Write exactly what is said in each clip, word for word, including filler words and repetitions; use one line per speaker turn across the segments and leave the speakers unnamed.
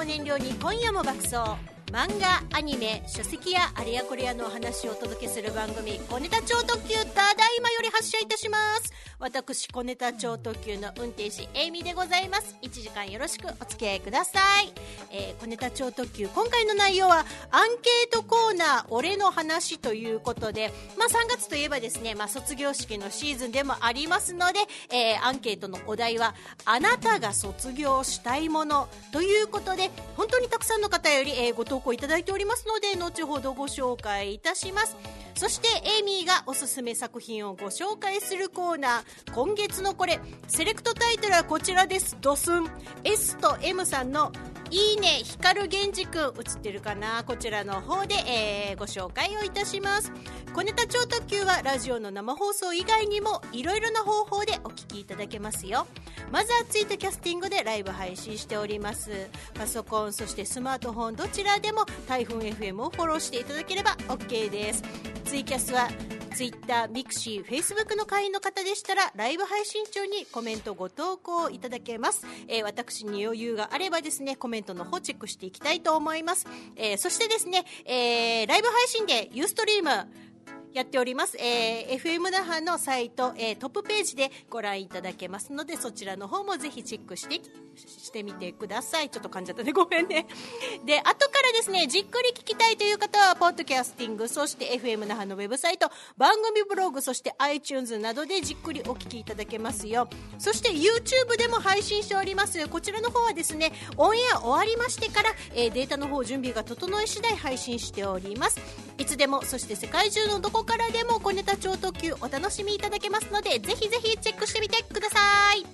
を燃料に今夜も爆走。漫画、アニメ、書籍やあれやこれやのお話をお届けする番組、小ネタ超特急、ただいまより発車いたします。私、小ネタ超特急の運転士エイミーでございます。いちじかんよろしくお付き合いください。えー、小ネタ超特急、今回の内容はアンケートコーナー俺の話ということで、まあ、さんがつといえばですね、まあ、卒業式のシーズンでもありますので、えー、アンケートのお題はあなたが卒業したいものということで、本当にたくさんの方より、えー、ご投稿いただいておりますので、後ほどご紹介いたします。そしてエイミーがおすすめ作品をご紹介するコーナー、今月のこれセレクトタイトルはこちらです。ドスン S と M さんのいいね光源氏くん、映ってるかな、こちらの方で、えー、ご紹介をいたします。小ネタ超特急はラジオの生放送以外にもいろいろな方法でお聞きいただけますよ。まずはツイートキャスティングでライブ配信しております。パソコン、そしてスマートフォンどちらでも台風 エフエム をフォローしていただければ OK です。ツイキャスはツイッター、ミクシー、フェイスブックの会員の方でしたらライブ配信中にコメントご投稿いただけます。えー、私に余裕があればですね、コメントの方チェックしていきたいと思います。えー、そしてですね、えー、ライブ配信でユーストリームやっております。えー、エフエム 那覇のサイト、えー、トップページでご覧いただけますので、そちらの方もぜひチェックしてしてみてください。ちょっと噛んじゃったね、ごめんね。で、後からですね、じっくり聞きたいという方はポッドキャスティング、そして エフエム 那覇のウェブサイト、番組ブログ、そして iTunes などでじっくりお聞きいただけますよ。そして YouTube でも配信しております。こちらの方はですね、オンエア終わりましてから、えー、データの方準備が整い次第配信しております。いつでも、そして世界中のどこからでも小ネタ超特急お楽しみいただけますので、ぜひぜひチェックしてみてください。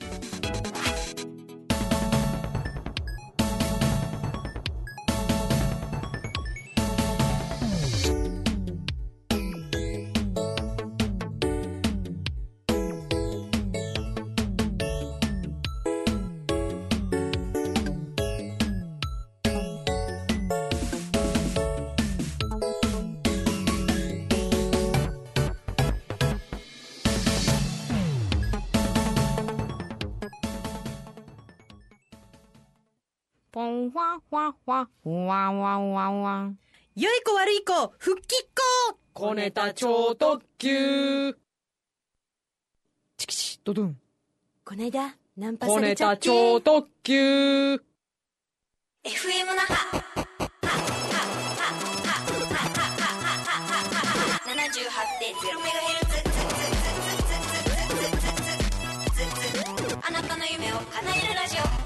ポンワワワワワワワ。
良い子悪い子復帰っ子、
小ネタ超特急。チキチドドン。
こないだナンパさ
小ネ
れちゃって、
タ超特急。
エフエム 那覇ななじゅうはちてんゼロメガヘルツ、あなたの夢を叶えるラジオ。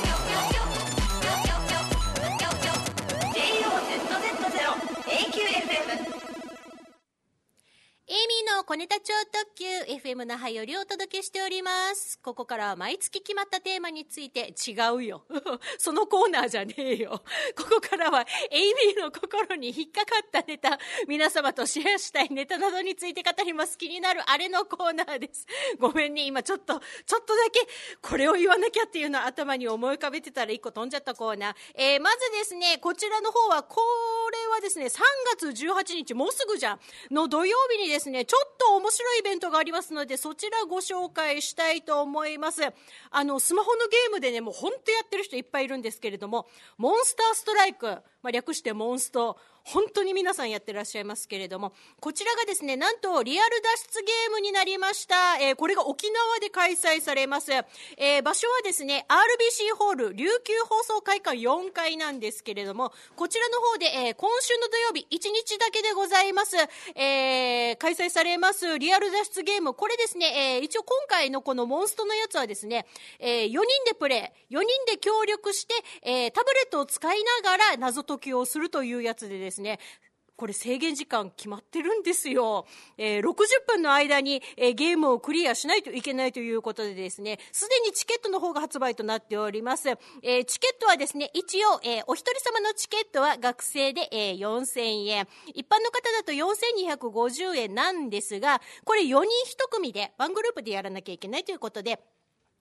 エイミーの小ネタ超特急 エフエム 那覇よりお届けしております。ここからは毎月決まったテーマについて、違うよそのコーナーじゃねえよ。ここからはエイミーの心に引っかかったネタ、皆様とシェアしたいネタなどについて語ります。気になるあれのコーナーです。ごめんね、今ちょっとちょっとだけこれを言わなきゃっていうのを頭に思い浮かべてたら一個飛んじゃったコーナー。えー、まずですね、こちらの方はこれはですね、さんがつじゅうはちにち、もうすぐじゃんの土曜日にですね、ちょっと面白いイベントがありますので、そちらご紹介したいと思います。あのスマホのゲームでね、もう本当やってる人いっぱいいるんですけれども、モンスターストライク、まあ、略してモンスト、本当に皆さんやってらっしゃいますけれども、こちらがですね、なんとリアル脱出ゲームになりました。えー、これが沖縄で開催されます。えー、場所はですね アールビーシー ホール琉球放送会館よんかいなんですけれども、こちらの方で、えー、今週の土曜日いちにちだけでございます。えー、開催されますリアル脱出ゲーム、これですね、えー、一応今回のこのモンストのやつはですね、えー、よにんでプレイ、よにんで協力して、えー、タブレットを使いながら謎解きをするというやつでですね、これ制限時間決まってるんですよ。えー、ろくじゅっぷんの間に、えー、ゲームをクリアしないといけないということでですね、すでにチケットの方が発売となっております。えー、チケットはですね、一応、えー、お一人様のチケットは学生で、えー、よんせんえん、一般の方だとよんせんにひゃくごじゅうえんなんですが、これよにんいち組でワングループでやらなきゃいけないということで、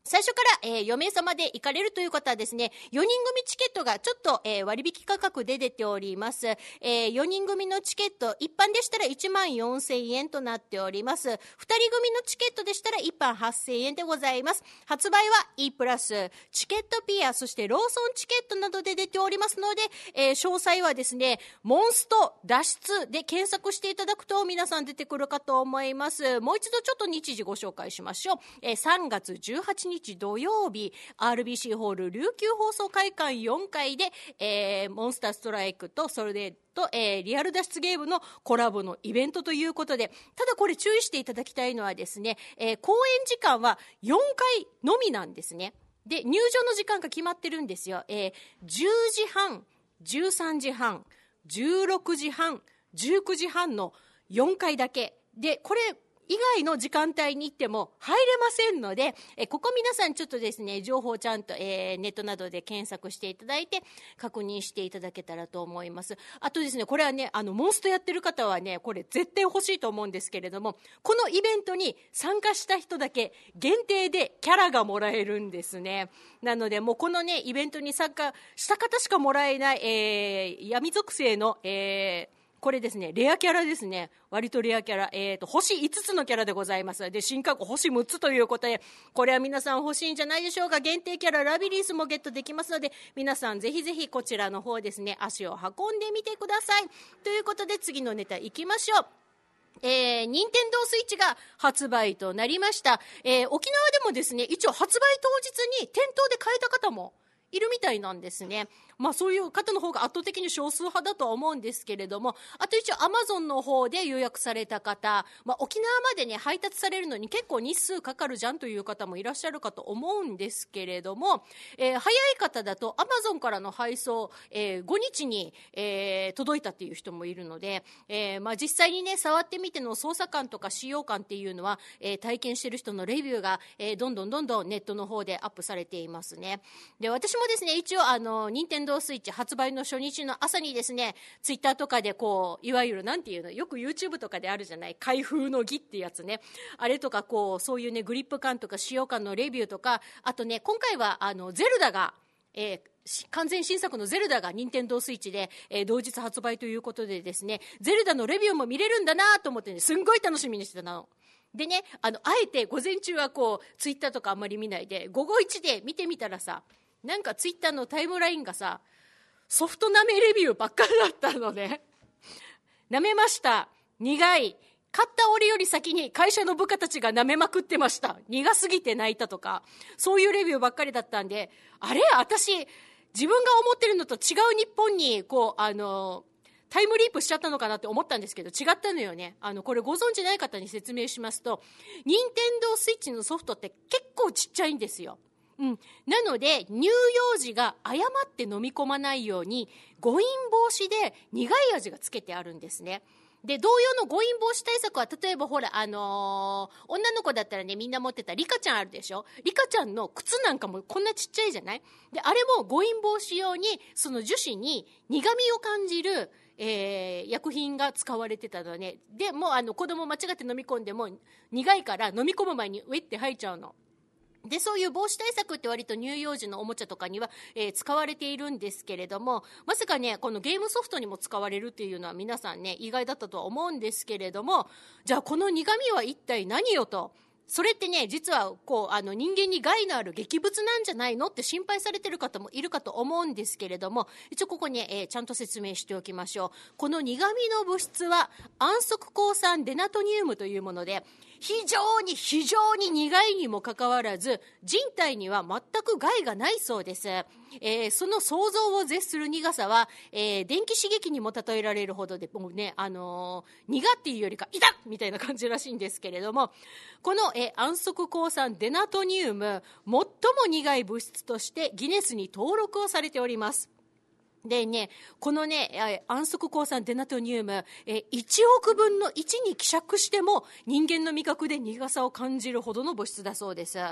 最初から、えー、よめいさまで行かれるという方はですね、よにん組チケットがちょっと、えー、割引価格で出ております。えー、よにん組のチケット、一般でしたらいちまんよんせんえんとなっております。ふたり組のチケットでしたらいっぱんはっせんえんでございます。発売は E プラス、チケットピア、そしてローソンチケットなどで出ておりますので、えー、詳細はですね、モンスト脱出で検索していただくと皆さん出てくるかと思います。もう一度ちょっと日時ご紹介しましょう。えー、さんがつじゅうはちにち土曜日、アールビーシー ホール琉球放送会館よんかいで、えー、モンスターストライクとそれでと、えー、リアル脱出ゲームのコラボのイベントということで、ただこれ注意していただきたいのはですね、えー、公演時間はよんかいのみなんですね。で、入場の時間が決まってるんですよ。えー、じゅうじはん、じゅうさんじはん、じゅうろくじはん、じゅうくじはんのよんかいだけで、これ以外の時間帯に行っても入れませんので、えここ皆さんちょっとですね、情報をちゃんと、えー、ネットなどで検索していただいて確認していただけたらと思います。あとですね、これはね、あのモンストやってる方はね、これ絶対欲しいと思うんですけれども、このイベントに参加した人だけ限定でキャラがもらえるんですね。なのでもうこのね、イベントに参加した方しかもらえない、えー、闇属性の、えーこれですね、レアキャラですね。割とレアキャラ。えーと、星いつつのキャラでございます。で、新過去星むっつということで、これは皆さん欲しいんじゃないでしょうか。限定キャララビリンスもゲットできますので、皆さんぜひぜひこちらの方ですね、足を運んでみてください。ということで、次のネタいきましょう。えー、任天堂スイッチが発売となりました。えー、沖縄でもですね、一応発売当日に店頭で買えた方もいるみたいなんですね。まあそういう方の方が圧倒的に少数派だとは思うんですけれども、あと一応アマゾンの方で予約された方、まあ沖縄までね配達されるのに結構日数かかるじゃんという方もいらっしゃるかと思うんですけれども、えー、早い方だとアマゾンからの配送、えー、ごにちに、えー、届いたっていう人もいるので、えー、まあ実際にね触ってみての操作感とか使用感っていうのは、えー、体験してる人のレビューが、えー、どんどんどんどんネットの方でアップされていますね。で、私もですね、一応あの任天堂スイッチ発売の初日の朝にですね、ツイッターとかでこういわゆるなんていうの、よく YouTube とかであるじゃない、開封の儀ってやつね、あれとかこうそういうねグリップ感とか使用感のレビューとか、あとね今回はあのゼルダが、えー、完全新作のゼルダが任天堂スイッチで、えー、同日発売ということでですね、ゼルダのレビューも見れるんだなと思ってね、すんごい楽しみにしてたのでね、あのあえて午前中はこうツイッターとかあんまり見ないで午後いちで見てみたらさ、なんかツイッターのタイムラインがさ、ソフト舐めレビューばっかりだったのね。舐めました。苦い。買った折より先に会社の部下たちが舐めまくってました。苦すぎて泣いたとか、そういうレビューばっかりだったんで、あれ私、自分が思ってるのと違う日本に、こう、あの、タイムリープしちゃったのかなって思ったんですけど、違ったのよね。あの、これご存知ない方に説明しますと、任天堂スイッチのソフトって結構ちっちゃいんですよ。うん、なので乳幼児が誤って飲み込まないように誤飲防止で苦い味がつけてあるんですね。で、同様の誤飲防止対策は、例えばほら、あのー、女の子だったらね、みんな持ってたリカちゃんあるでしょ。リカちゃんの靴なんかもこんなちっちゃいじゃない。で、あれも誤飲防止用にその樹脂に苦味を感じるえー、薬品が使われてたのね。でもうあの子供間違って飲み込んでも苦いから飲み込む前にウェって吐いちゃうので、そういう防止対策って割と乳幼児のおもちゃとかには、えー、使われているんですけれども、まさかねこのゲームソフトにも使われるっていうのは皆さんね意外だったとは思うんですけれども、じゃあこの苦味は一体何よと。それってね、実はこうあの人間に害のある劇物なんじゃないのって心配されてる方もいるかと思うんですけれども、一応ここに、えー、ちゃんと説明しておきましょう。この苦味の物質は安息鉱酸デナトニウムというもので、非常に非常に苦いにもかかわらず人体には全く害がないそうです。えー、その想像を絶する苦さは、えー、電気刺激にも例えられるほどで、もうね、あのー、苦っていうよりか痛っみたいな感じらしいんですけれども、この、えー、安息鉱酸デナトニウム、最も苦い物質としてギネスに登録をされております。でね、このね、安息鉱酸デナトニウム、いちおくぶんのいちに希釈しても人間の味覚で苦さを感じるほどの物質だそうです。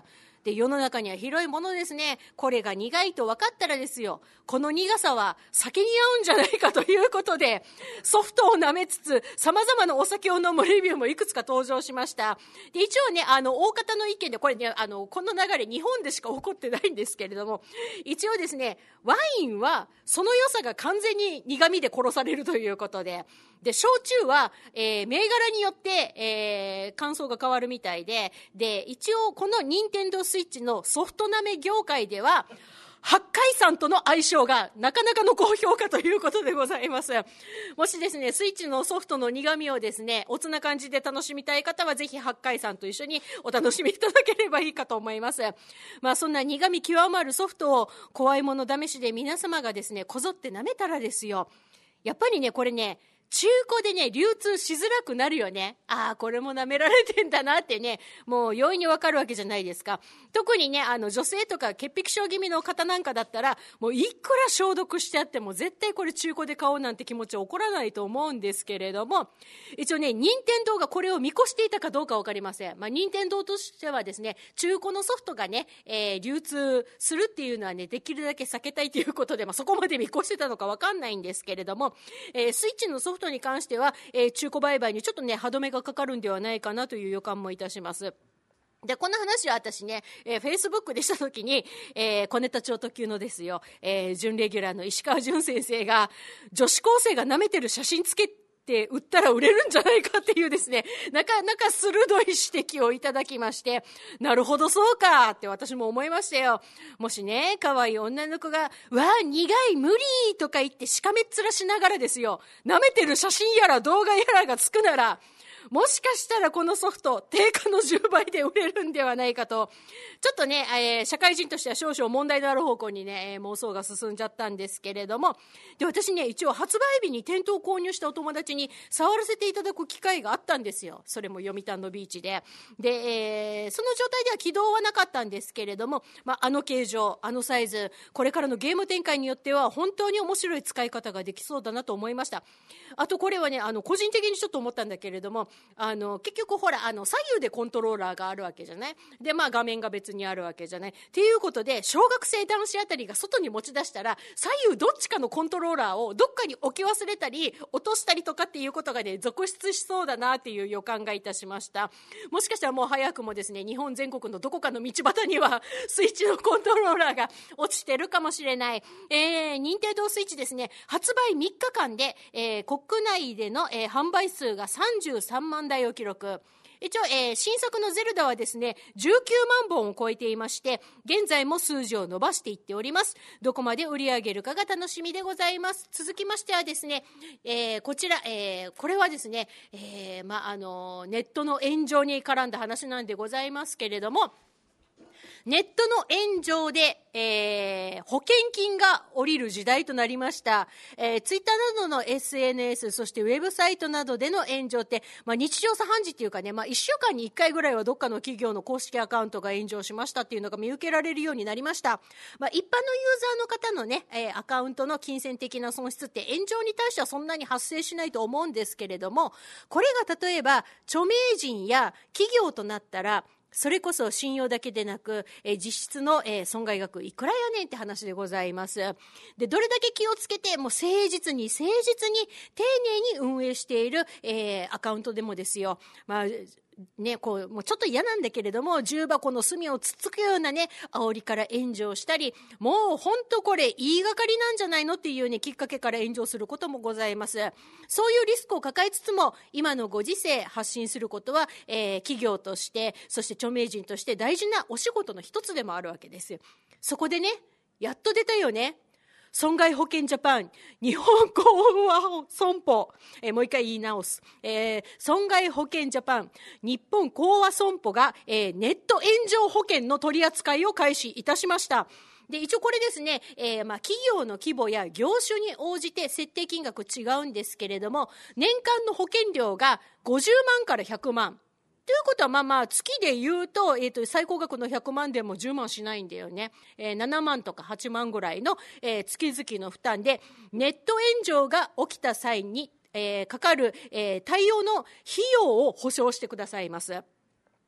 で、世の中には広いものですね。これが苦いと分かったらですよ、この苦さは酒に合うんじゃないかということで、ソフトを舐めつつ様々なお酒を飲むレビューもいくつか登場しました。で、一応ね、あの大方の意見で、これね、あのこの流れ日本でしか起こってないんですけれども、一応ですね、ワインはその良さが完全に苦味で殺されるということで、で、焼酎は、えー、銘柄によって、えー、感想が変わるみたいで、で、一応この任天堂スイッチのソフトなめ業界では、八海山との相性がなかなかの高評価ということでございます。もしですね、スイッチのソフトの苦味をですね、おつな感じで楽しみたい方はぜひ八海山と一緒にお楽しみいただければいいかと思います。まあそんな苦味極まるソフトを怖いもの試しで皆様がですね、こぞって舐めたらですよ、やっぱりね、これね、中古でね、流通しづらくなるよね。ああ、これも舐められてんだなってね、もう容易にわかるわけじゃないですか。特にね、あの女性とか潔癖症気味の方なんかだったら、もういくら消毒してあっても絶対これ中古で買おうなんて気持ち起こらないと思うんですけれども、一応ね、任天堂がこれを見越していたかどうかわかりません。まあ任天堂としてはですね、中古のソフトがね、えー、流通するっていうのはね、できるだけ避けたいということで、まあそこまで見越してたのかわかんないんですけれども、えー、スイッチのソフトに関しては、えー、中古売買にちょっとね歯止めがかかるんではないかなという予感もいたします。で、この話は私ね、えー、Facebook でした時に、えー、小ネタ超特急のですよ、えー、準レギュラーの石川淳先生が、女子高生が舐めてる写真つけって売ったら売れるんじゃないかっていうですね、なかなか鋭い指摘をいただきまして、なるほどそうかって私も思いましたよ。もしね、可愛い女の子が、わあ苦い無理とか言ってしかめっ面しながらですよ、舐めてる写真やら動画やらがつくなら、もしかしたらこのソフト定価のじゅうばいで売れるんではないかと、ちょっとね、えー、社会人としては少々問題のある方向にね、えー、妄想が進んじゃったんですけれども、で私ね、一応発売日に店頭を購入したお友達に触らせていただく機会があったんですよ。それも読谷のビーチでで、えー、その状態では起動はなかったんですけれども、まあ、あの形状、あのサイズ、これからのゲーム展開によっては本当に面白い使い方ができそうだなと思いました。あとこれはね、あの個人的にちょっと思ったんだけれども、あの結局ほらあの左右でコントローラーがあるわけじゃないで、まあ画面が別にあるわけじゃないっていうことで、小学生男子あたりが外に持ち出したら左右どっちかのコントローラーをどっかに置き忘れたり落としたりとかっていうことがね、続出しそうだなっていう予感がいたしました。もしかしたらもう早くもですね、日本全国のどこかの道端にはスイッチのコントローラーが落ちてるかもしれない。えー、任天堂スイッチですね、発売みっかかんで、えー、国内での、えー、販売数がさんじゅうさんまんだいを記録。一応、えー、新作のゼルダはですねじゅうきゅうまんぼんを超えていまして、現在も数字を伸ばしていっております。どこまで売り上げるかが楽しみでございます。続きましてはですね、えー、こちら、えー、これはですね、えーまああのネットの炎上に絡んだ話なんでございますけれども、ネットの炎上で、えー、保険金が下りる時代となりました。えー、ツイッターなどの エスエヌエス、そしてウェブサイトなどでの炎上って、まあ、日常茶飯事っていうかね、まあ、いっしゅうかんにいっかいぐらいはどっかの企業の公式アカウントが炎上しましたっていうのが見受けられるようになりました。まあ、一般のユーザーの方のね、えー、アカウントの金銭的な損失って炎上に対してはそんなに発生しないと思うんですけれども、これが例えば著名人や企業となったら、それこそ信用だけでなく、えー、実質の、えー、損害額いくらやねんって話でございます。で、どれだけ気をつけて、もう誠実に誠実に丁寧に運営している、えー、アカウントでもですよ。まあね、こうもうちょっと嫌なんだけれども、重箱の隅をつつくようなね煽りから炎上したり、もう本当これ言いがかりなんじゃないのっていうねきっかけから炎上することもございます。そういうリスクを抱えつつも、今のご時世発信することは、えー、企業として、そして著名人として大事なお仕事の一つでもあるわけです。そこでね、やっと出たよね、損害保険ジャパン日本講和損保、えー、もう一回言い直す、えー、損害保険ジャパン日本講和損保が、えー、ネット炎上保険の取り扱いを開始いたしました。で、一応これですね、えーまあ、企業の規模や業種に応じて設定金額違うんですけれども、年間の保険料がごじゅうまんからひゃくまんということは、まあまあ月で言うと、えーと、最高額のひゃくまんでもじゅうまんしないんだよね。えー、ななまんとかはちまんぐらいの、えー、月々の負担で、ネット炎上が起きた際に、えー、かかる、えー、対応の費用を保証してくださいます。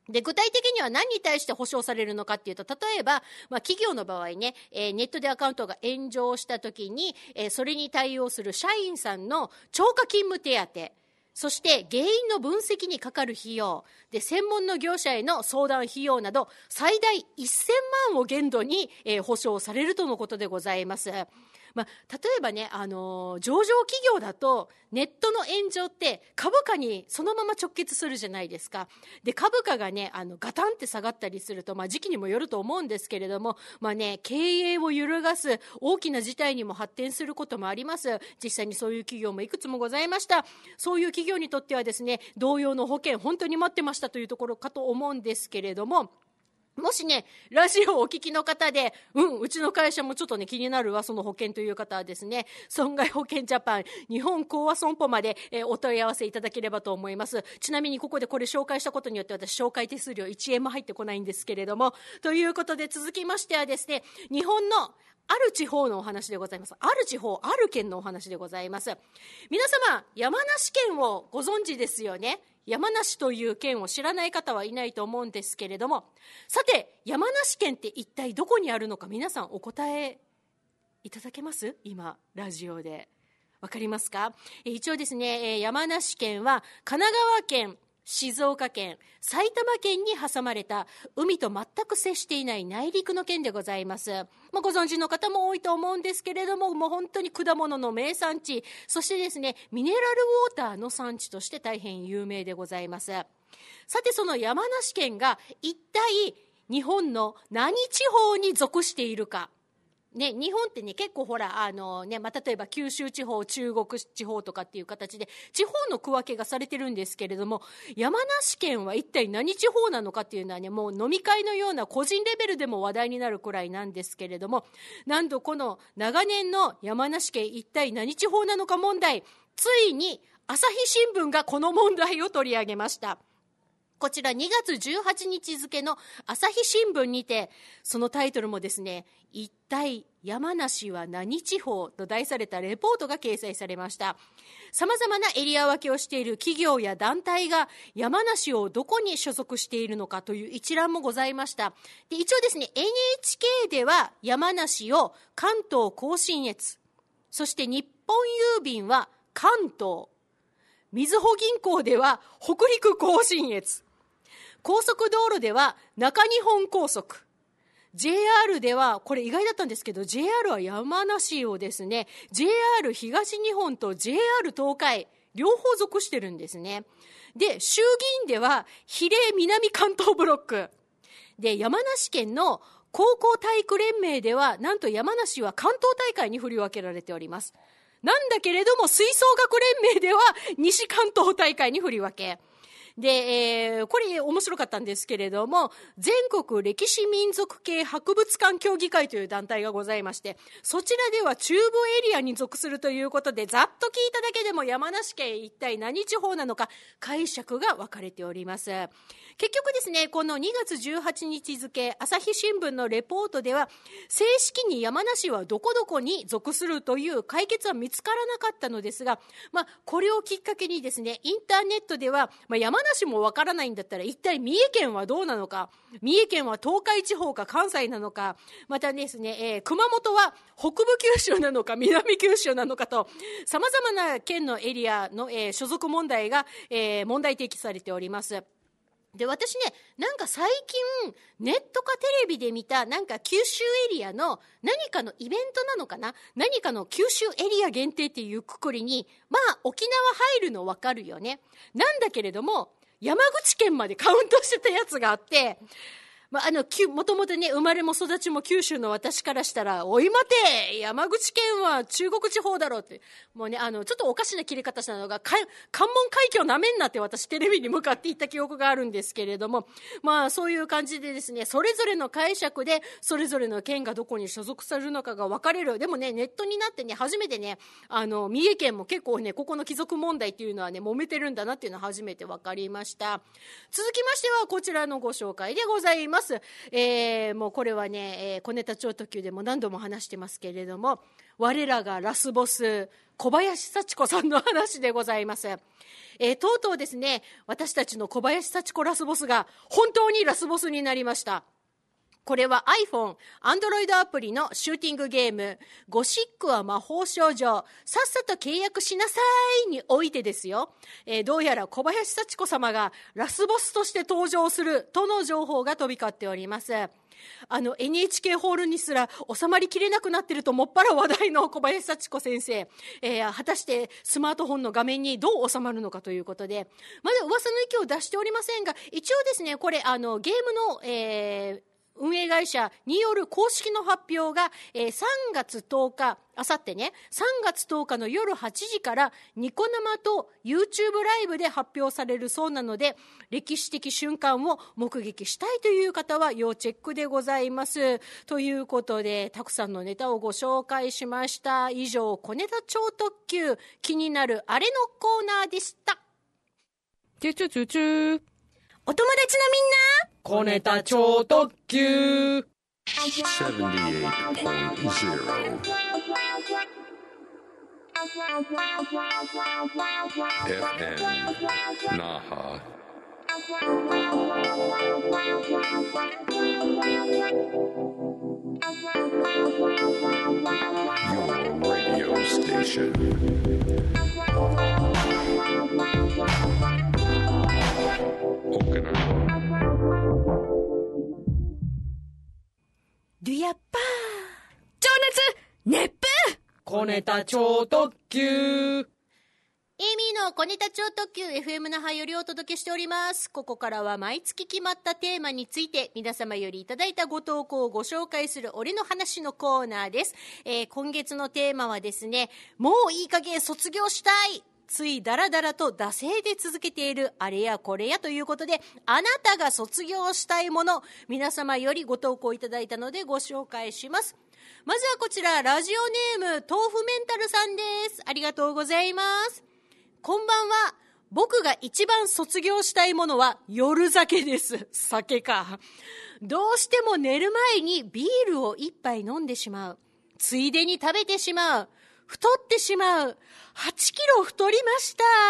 で、具体的には何に対して保証されるのかっていうと、例えば、まあ、企業の場合ね、えー、ネットでアカウントが炎上した時に、えー、それに対応する社員さんの超過勤務手当、そして原因の分析にかかる費用で、専門の業者への相談費用など最大せんまんを限度に、えー、保証されるとのことでございます。まあ、例えばね、あのー、上場企業だとネットの炎上って株価にそのまま直結するじゃないですか。で、株価がね、あのガタンって下がったりすると、まあ、時期にもよると思うんですけれども、まあね、経営を揺るがす大きな事態にも発展することもあります。実際にそういう企業もいくつもございました。そういう企業にとってはですね、同様の保険本当に待ってましたというところかと思うんですけれども、もしね、ラジオをお聞きの方で、うん、うちの会社もちょっとね、気になるわ、その保険という方はですね、損害保険ジャパン、日本興和損保まで、えー、お問い合わせいただければと思います。ちなみにここでこれ紹介したことによって私、紹介手数料いちえんも入ってこないんですけれども、ということで続きましてはですね、日本のある地方のお話でございます。ある地方、ある県のお話でございます。皆様、山梨県をご存知ですよね。山梨という県を知らない方はいないと思うんですけれども、さて、山梨県って一体どこにあるのか、皆さんお答えいただけます？今、ラジオで。わかりますか？え一応ですね、山梨県は神奈川県、静岡県、埼玉県に挟まれた海と全く接していない内陸の県でございます。まあ、ご存知の方も多いと思うんですけれども、もう本当に果物の名産地、そしてですね、ミネラルウォーターの産地として大変有名でございます。さて、その山梨県が一体日本の何地方に属しているか。ね、日本ってね、結構ほら、あのね、まあ、例えば九州地方、中国地方とかっていう形で、地方の区分けがされてるんですけれども、山梨県は一体何地方なのかっていうのはね、もう飲み会のような個人レベルでも話題になるくらいなんですけれども、なんとこの長年の山梨県一体何地方なのか問題、ついに朝日新聞がこの問題を取り上げました。こちらにがつじゅうはちにち付の朝日新聞にて、そのタイトルもですね、一体山梨は何地方と題されたレポートが掲載されました。様々なエリア分けをしている企業や団体が山梨をどこに所属しているのかという一覧もございました。で、一応ですね、エヌエイチケー では山梨を関東甲信越、そして日本郵便は関東、みずほ銀行では北陸甲信越、高速道路では中日本高速、 ジェイアール では、これ意外だったんですけど ジェイアール は山梨をですね ジェイアール 東日本と ジェイアール 東海両方属してるんですね。で、衆議院では比例南関東ブロックで、山梨県の高校体育連盟ではなんと山梨は関東大会に振り分けられております。なんだけれども吹奏楽連盟では西関東大会に振り分けで、えー、これ面白かったんですけれども、全国歴史民族系博物館協議会という団体がございまして、そちらでは中部エリアに属するということで、ざっと聞いただけでも山梨県一体何地方なのか解釈が分かれております。結局ですね、このにがつじゅうはちにち付朝日新聞のレポートでは、正式に山梨はどこどこに属するという解決は見つからなかったのですが、まあ、これをきっかけにですね、インターネットでは、まあ、山梨もわからないんだったら一体三重県はどうなのか、三重県は東海地方か関西なのか、またですね、えー、熊本は北部九州なのか南九州なのかと、様々な県のエリアの、えー、所属問題が、えー、問題提起されております。で、私ね、なんか最近ネットかテレビで見たなんか九州エリアの何かのイベントなのかな、何かの九州エリア限定っていうくくりに、まあ沖縄入るの分かるよね。なんだけれども山口県までカウントしてたやつがあって、まあ、あの、もともとね、生まれも育ちも九州の私からしたら、おい待て、山口県は中国地方だろうって、もうね、あの、ちょっとおかしな切り方したのが、関門海峡なめんなって私テレビに向かって言った記憶があるんですけれども、まあ、そういう感じでですね、それぞれの解釈で、それぞれの県がどこに所属されるのかが分かれる。でもね、ネットになってね、初めてね、あの、三重県も結構ね、ここの貴族問題っていうのはね、揉めてるんだなっていうのは初めて分かりました。続きましては、こちらのご紹介でございます。 ます。えー、もうこれはね、えー、小ネタ超特急でも何度も話してますけれども、我らがラスボス小林幸子さんの話でございます。えー、とうとうですね、私たちの小林幸子ラスボスが本当にラスボスになりました。これは iPhone、Android アプリのシューティングゲーム、ゴシックは魔法少女、さっさと契約しなさいにおいてですよ、えー、どうやら小林幸子様がラスボスとして登場するとの情報が飛び交っております。あの エヌエイチケー ホールにすら収まりきれなくなってるともっぱら話題の小林幸子先生、えー、果たしてスマートフォンの画面にどう収まるのかということで、まだ噂の息を出しておりませんが、一応ですね、これあのゲームの、えー運営会社による公式の発表が、えー、さんがつとおか、あさってね、さんがつとおかの夜はちじからニコ生と YouTube ライブで発表されるそうなので、歴史的瞬間を目撃したいという方は要チェックでございます。ということで、たくさんのネタをご紹介しました。以上、小ネタ超特急、気になるあれのコーナーでした。
チュチュチュチュ。
お友達のみんな、
小ネタ超特急
セブンティエイトポイントゼロ エフエム 那覇 Your radio station沖縄
デュヤッパー
情熱熱風小ネタ超特急。
エイミーの小ネタ超特急 エフエム 那覇よりお届けしております。ここからは毎月決まったテーマについて皆様よりいただいたご投稿をご紹介する俺の話のコーナーです。えー、今月のテーマはですね、もういい加減卒業したい、ついだらだらと惰性で続けているあれやこれやということで、あなたが卒業したいもの、皆様よりご投稿いただいたのでご紹介します。まずはこちら、ラジオネーム豆腐メンタルさんです。ありがとうございます。こんばんは。僕が一番卒業したいものは夜酒です。酒か。どうしても寝る前にビールを一杯飲んでしまう。ついでに食べてしまう。太ってしまう。はちキロ太りました。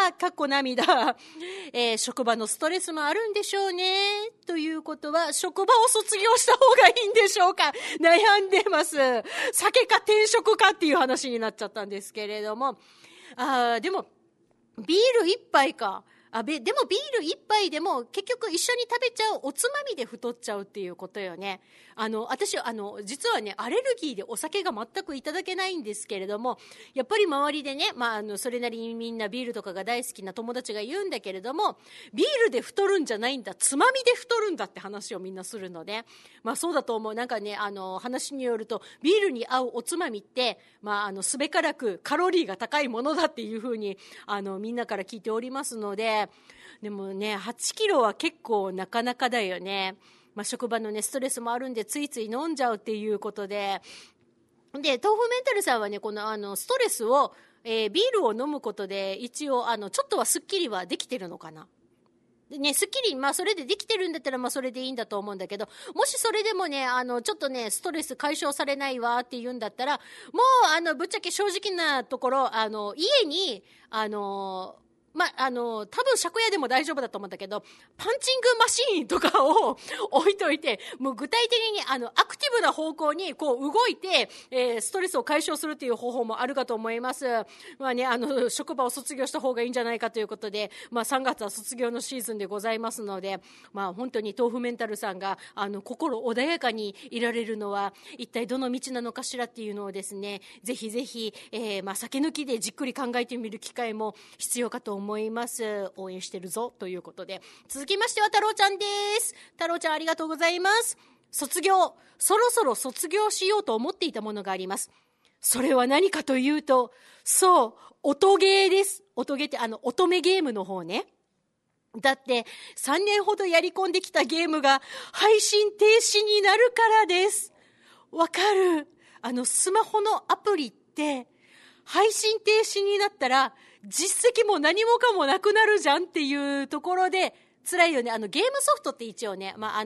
かっこ涙。えー、職場のストレスもあるんでしょうね。ということは、職場を卒業した方がいいんでしょうか。悩んでます。酒か転職かっていう話になっちゃったんですけれども。あー、でも、ビール一杯か。あべでもビール一杯でも結局一緒に食べちゃうおつまみで太っちゃうっていうことよね。あの私あの実はねアレルギーでお酒が全くいただけないんですけれども、やっぱり周りでね、まあ、あのそれなりにみんなビールとかが大好きな友達が言うんだけれども、ビールで太るんじゃないんだ、つまみで太るんだって話をみんなするので、まあそうだと思う。なんかね、あの話によるとビールに合うおつまみって、まあ、あのすべからくカロリーが高いものだっていうふうにあのみんなから聞いておりますので、でもねはちキロは結構なかなかだよね。まあ、職場のねストレスもあるんでついつい飲んじゃうっていうことで、で豆腐メンタルさんはねこのあのストレスを、えー、ビールを飲むことで一応あのちょっとはスッキリはできてるのかな。でね、スッキリ、まあそれでできてるんだったらまあそれでいいんだと思うんだけど、もしそれでもね、あの、ちょっとね、ストレス解消されないわって言うんだったら、もうあの、ぶっちゃけ正直なところ、あの、家に、あの、まあ、あの、多分借家でも大丈夫だと思うんだけど、パンチングマシーンとかを置いといて、もう具体的にあの、アクティブな方向にこう動いて、えー、ストレスを解消するっていう方法もあるかと思います。まあね、あの、職場を卒業した方がいいんじゃないかということで、まあさんがつは卒業のシーズンでございますので、まあ本当に豆腐メンタルさんが、あの、心穏やかにいられるのは、一体どの道なのかしらっていうのをですね、ぜひぜひ、えー、まあ酒抜きでじっくり考えてみる機会も必要かと思います。思います。応援してるぞということで、続きましては太郎ちゃんです。太郎ちゃんありがとうございます。卒業、そろそろ卒業しようと思っていたものがあります。それは何かというと、そう音ゲーです。音ゲーってあの乙女ゲームの方ね。だってさんねんほどやり込んできたゲームが配信停止になるからです。わかる。あのスマホのアプリって配信停止になったら実績も何もかもなくなるじゃんっていうところで辛いよね。あのゲームソフトって一応ね、まあ、あの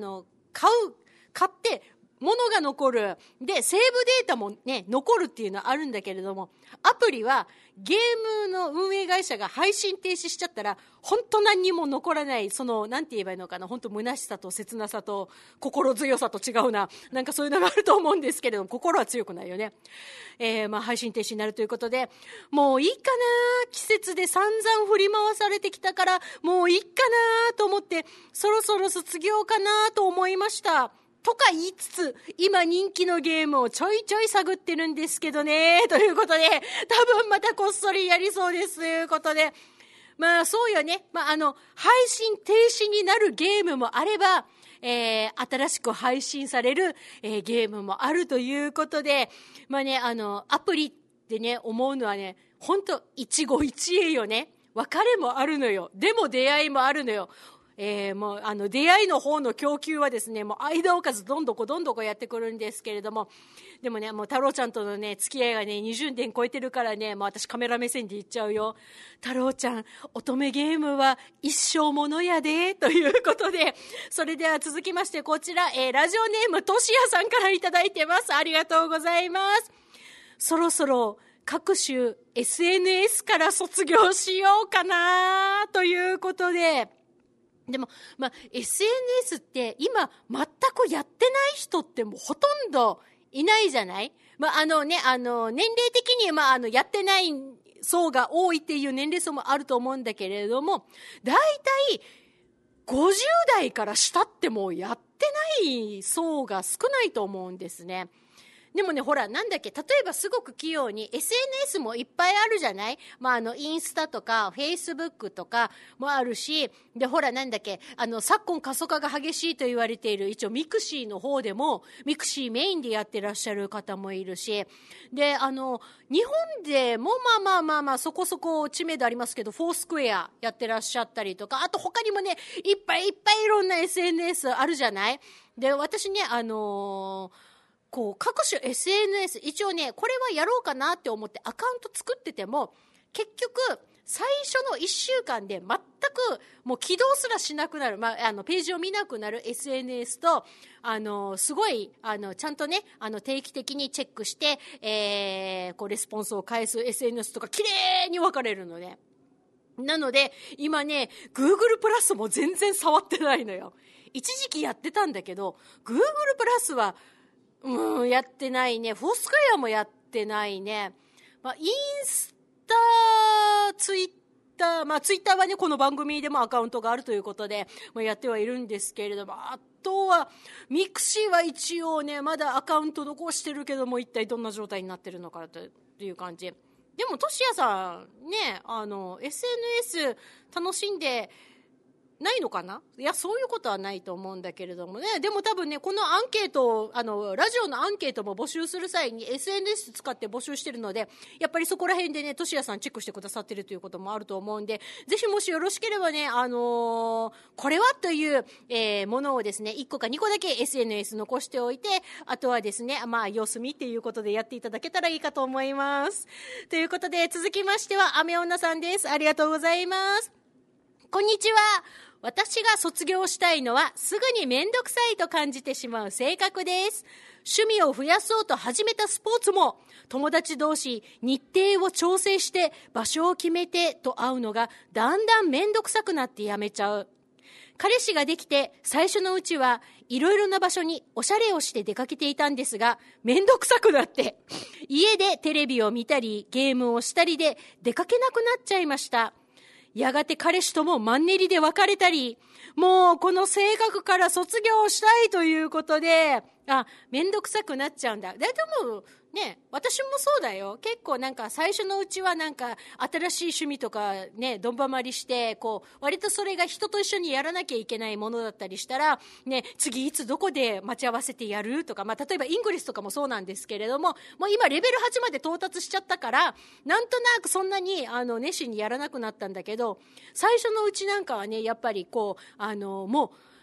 買う、買って、物が残る。で、セーブデータもね、残るっていうのはあるんだけれども、アプリはゲームの運営会社が配信停止しちゃったら、本当何にも残らない、その、なんて言えばいいのかな、本当虚しさと切なさと心強さと違うな。なんかそういうのがあると思うんですけれども、心は強くないよね。えー、まあ配信停止になるということで、もういいかな、季節で散々振り回されてきたから、もういいかなと思って、そろそろ卒業かなと思いました。とか言いつつ、今人気のゲームをちょいちょい探ってるんですけどね。ということで、多分またこっそりやりそうです。ということで。まあそうよね。まああの、配信停止になるゲームもあれば、えー、新しく配信される、えー、ゲームもあるということで、まあね、あの、アプリでね、思うのはね、ほんと一期一会よね。別れもあるのよ。でも出会いもあるのよ。えー、もうあの出会いの方の供給はですね、もう間を置かずどんどこどんどこやってくるんですけれども、でもね、もう太郎ちゃんとのね付き合いがねにじゅうねん超えてるからね、もう私カメラ目線で言っちゃうよ。太郎ちゃん、乙女ゲームは一生ものやで、ということで、それでは続きましてこちら、えー、ラジオネームとしやさんからいただいてます。ありがとうございます。そろそろ各種 エスエヌエス から卒業しようかなということで、でも、まあ、エスエヌエス って今全くやってない人ってもうほとんどいないじゃない？まあ、あのね、あの、年齢的に、まあ、あの、やってない層が多いっていう年齢層もあると思うんだけれども、だいたいごじゅう代から下ってもうやってない層が少ないと思うんですね。でもね、ほら、なんだっけ、例えばすごく器用に エスエヌエス もいっぱいあるじゃない？まあ、あの、インスタとか、フェイスブックとかもあるし、で、ほら、なんだっけ、あの、昨今過疎化が激しいと言われている、一応ミクシーの方でも、ミクシーメインでやってらっしゃる方もいるし、で、あの、日本でもまあまあまあまあ、そこそこ知名度ありますけど、フォースクエアやってらっしゃったりとか、あと他にもね、いっぱいいっぱいいろんな エスエヌエス あるじゃない？で、私ね、あのー、こう各種 エスエヌエス 一応ねこれはやろうかなって思ってアカウント作ってても結局最初のいっしゅうかんで全くもう起動すらしなくなる、まあ、あのページを見なくなる エスエヌエス とあのすごいあのちゃんとねあの定期的にチェックして、えー、こうレスポンスを返す エスエヌエス とか綺麗に分かれるのね。なので今ね Google プラスも全然触ってないのよ。一時期やってたんだけど Google プラスはうん、やってないね。フォースクエアもやってないね。まあ、インスタ、ツイッター、まあ、ツイッターはね、この番組でもアカウントがあるということで、まあ、やってはいるんですけれども、あとは、ミクシーは一応ね、まだアカウント残してるけども、一体どんな状態になってるのかという感じ。でも、トシヤさん、ね、あの、エスエヌエス 楽しんで、ないのかな？いや、そういうことはないと思うんだけれどもね。でも多分ね、このアンケート、あの、ラジオのアンケートも募集する際に エスエヌエス 使って募集してるので、やっぱりそこら辺でね、としやさんチェックしてくださってるということもあると思うんで、ぜひもしよろしければね、あのー、これはという、えー、ものをですね、いっこかにこだけ エスエヌエス 残しておいて、あとはですね、まあ、様子見っていうことでやっていただけたらいいかと思います。ということで、続きましては、アメ女さんです。ありがとうございます。こんにちは。私が卒業したいのはすぐにめんどくさいと感じてしまう性格です。趣味を増やそうと始めたスポーツも友達同士日程を調整して場所を決めてと会うのがだんだんめんどくさくなってやめちゃう。彼氏ができて最初のうちはいろいろな場所におしゃれをして出かけていたんですがめんどくさくなって家でテレビを見たりゲームをしたりで出かけなくなっちゃいました。やがて彼氏ともマンネリで別れたり、もうこの性格から卒業したいということで、あ、めんどくさくなっちゃうんだ。でもね、私もそうだよ。結構なんか最初のうちはなんか新しい趣味とかね、どんばまりして、こう、割とそれが人と一緒にやらなきゃいけないものだったりしたら、ね、次いつどこで待ち合わせてやるとか、まあ例えばイングリスとかもそうなんですけれども、もう今レベルはちまで到達しちゃったから、なんとなくそんなにあの熱心にやらなくなったんだけど、最初のうちなんかはね、やっぱりこう、あの、もう、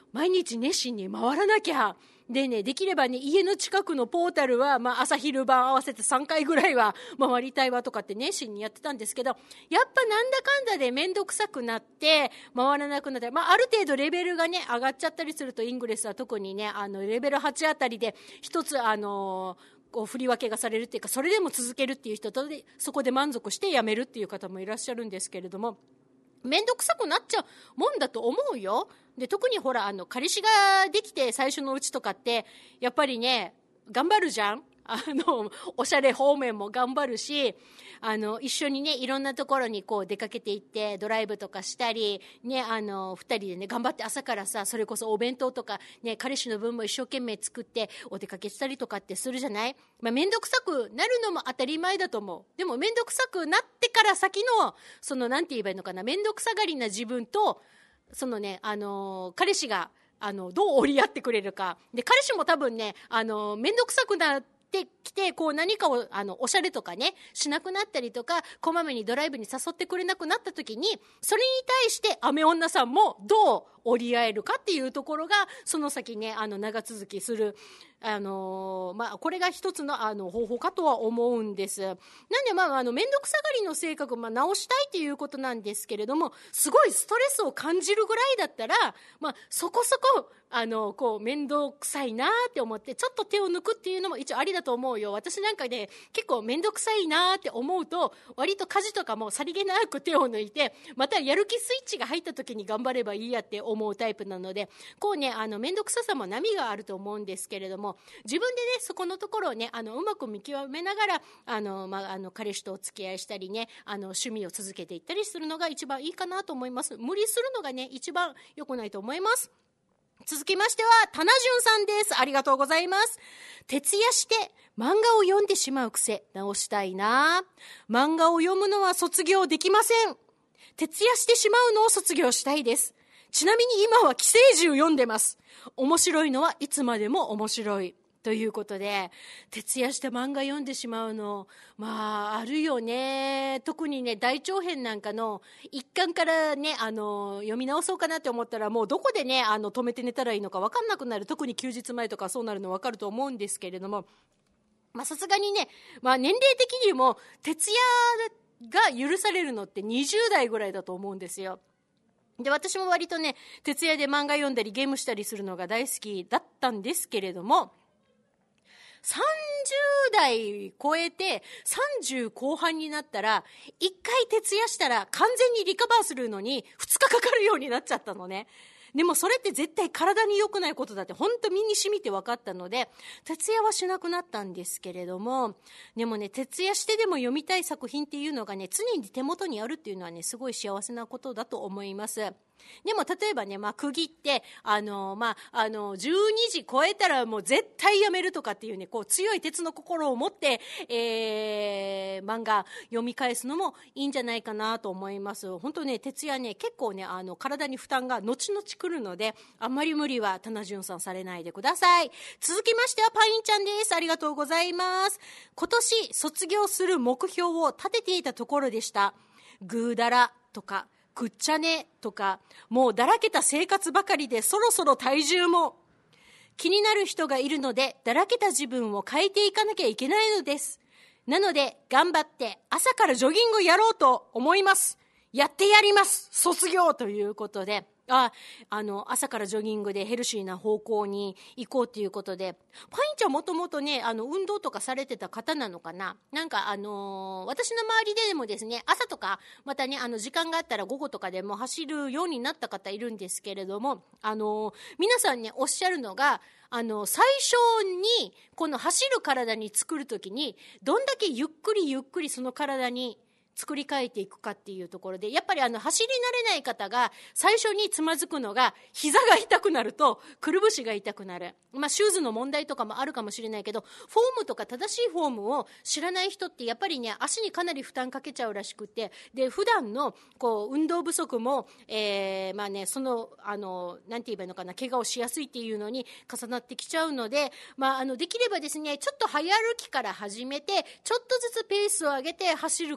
毎日熱心に回らなきゃ。でね、できればね、家の近くのポータルは、まあ、朝昼晩合わせてさんかいぐらいは回りたいわとかって熱心にやってたんですけど、やっぱなんだかんだでめんどくさくなって、回らなくなって、まあ、ある程度レベルがね、上がっちゃったりすると、イングレスは特にね、あの、レベルはちあたりで、一つ、あのー、こう振り分けがされるっていうか、それでも続けるっていう人とで、そこで満足してやめるっていう方もいらっしゃるんですけれども、めんどくさくなっちゃうもんだと思うよ。で、特にほら、あの、彼氏ができて最初のうちとかって、やっぱりね、頑張るじゃん。あの、おしゃれ方面も頑張るし、あの、一緒にね、いろんなところにこう出かけていって、ドライブとかしたり、ね、あの、二人でね、頑張って朝からさ、それこそお弁当とか、ね、彼氏の分も一生懸命作ってお出かけしたりとかってするじゃない？まあ、めんどくさくなるのも当たり前だと思う。でも、めんどくさくなってから先の、その、なんて言えばいいのかな、めんどくさがりな自分と、そのね、あの、彼氏が、あの、どう折り合ってくれるか。で、彼氏も多分ね、あの、めんどくさくなって、ってきて、こう何かを、あの、おしゃれとかね、しなくなったりとか、こまめにドライブに誘ってくれなくなった時に、それに対して雨女さんもどう折り合えるかっていうところが、その先ね、あの、長続きする、あのー、まあ、これが一つの、あの、方法かとは思うんです。なんで、まあ、あの、めんどくさがりの性格、まあ、直したいっていうことなんですけれども、すごいストレスを感じるぐらいだったら、まあ、そこそこ、あの、こう、面倒くさいなって思って、ちょっと手を抜くっていうのも一応ありだと思うよ。私なんかね、結構面倒くさいなって思うと、割と家事とかもさりげなく手を抜いて、またやる気スイッチが入った時に頑張ればいいやって思うタイプなので、こうね、あの、面倒くささも波があると思うんですけれども、自分でね、そこのところをね、あの、うまく見極めながら、あの、まあ、あの、彼氏とお付き合いしたりね、あの、趣味を続けていったりするのが一番いいかなと思います。無理するのがね、一番良くないと思います。続きましては、タナジュンさんです。ありがとうございます。徹夜して漫画を読んでしまう癖、直したいな。漫画を読むのは卒業できません。徹夜してしまうのを卒業したいです。ちなみに今は寄生獣読んでます。面白いのはいつまでも面白い。ということで、徹夜して漫画読んでしまうの、まあ、あるよね。特にね、大長編なんかの一巻からね、あの、読み直そうかなって思ったら、もうどこでね、あの、止めて寝たらいいのか分かんなくなる。特に休日前とかそうなるの分かると思うんですけれども、まあ、さすがにね、まあ、年齢的にも、徹夜が許されるのってにじゅう代ぐらいだと思うんですよ。で、私も割とね、徹夜で漫画読んだりゲームしたりするのが大好きだったんですけれども、さんじゅう代超えてさんじゅう後半になったら、一回徹夜したら完全にリカバーするのにふつかかかるようになっちゃったのね。でもそれって絶対体に良くないことだって本当身に染みて分かったので、徹夜はしなくなったんですけれども、でもね、徹夜してでも読みたい作品っていうのがね、常に手元にあるっていうのはね、すごい幸せなことだと思います。でも例えばね、まあ、区切って、あの、まあ、あの、じゅうにじ超えたらもう絶対やめるとかっていうね、こう強い鉄の心を持って、えー、漫画読み返すのもいいんじゃないかなと思います。本当ね、徹夜ね、結構ね、あの、体に負担が後々来るので、あんまり無理は、タナジュンさんされないでください。続きましては、パインちゃんです。ありがとうございます。今年、卒業する目標を立てていたところでした。ぐーだらとか、くっちゃねとか、もうだらけた生活ばかりでそろそろ体重も。気になる人がいるので、だらけた自分を変えていかなきゃいけないのです。なので、頑張って朝からジョギングやろうと思います。やってやります。卒業ということで。あ、あの、朝からジョギングでヘルシーな方向に行こうということで、パインちゃんもともとね、あの、運動とかされてた方なのかな？なんかあのー、私の周りでもですね、朝とか、またね、あの、時間があったら午後とかでも走るようになった方いるんですけれども、あのー、皆さんね、おっしゃるのが、あの、最初に、この走る体に作るときに、どんだけゆっくりゆっくりその体に、作り変えていくかっていうところで、やっぱりあの走り慣れない方が最初につまずくのが、膝が痛くなるとくるぶしが痛くなる。まあシューズの問題とかもあるかもしれないけど、フォームとか正しいフォームを知らない人ってやっぱりね、足にかなり負担かけちゃうらしくて、で普段のこう運動不足も、えー、まあね、そのあのなんて言えばいいのかな、怪我をしやすいっていうのに重なってきちゃうので、まああのできればですね、ちょっと早歩きから始めて、ちょっとずつペースを上げて走る体に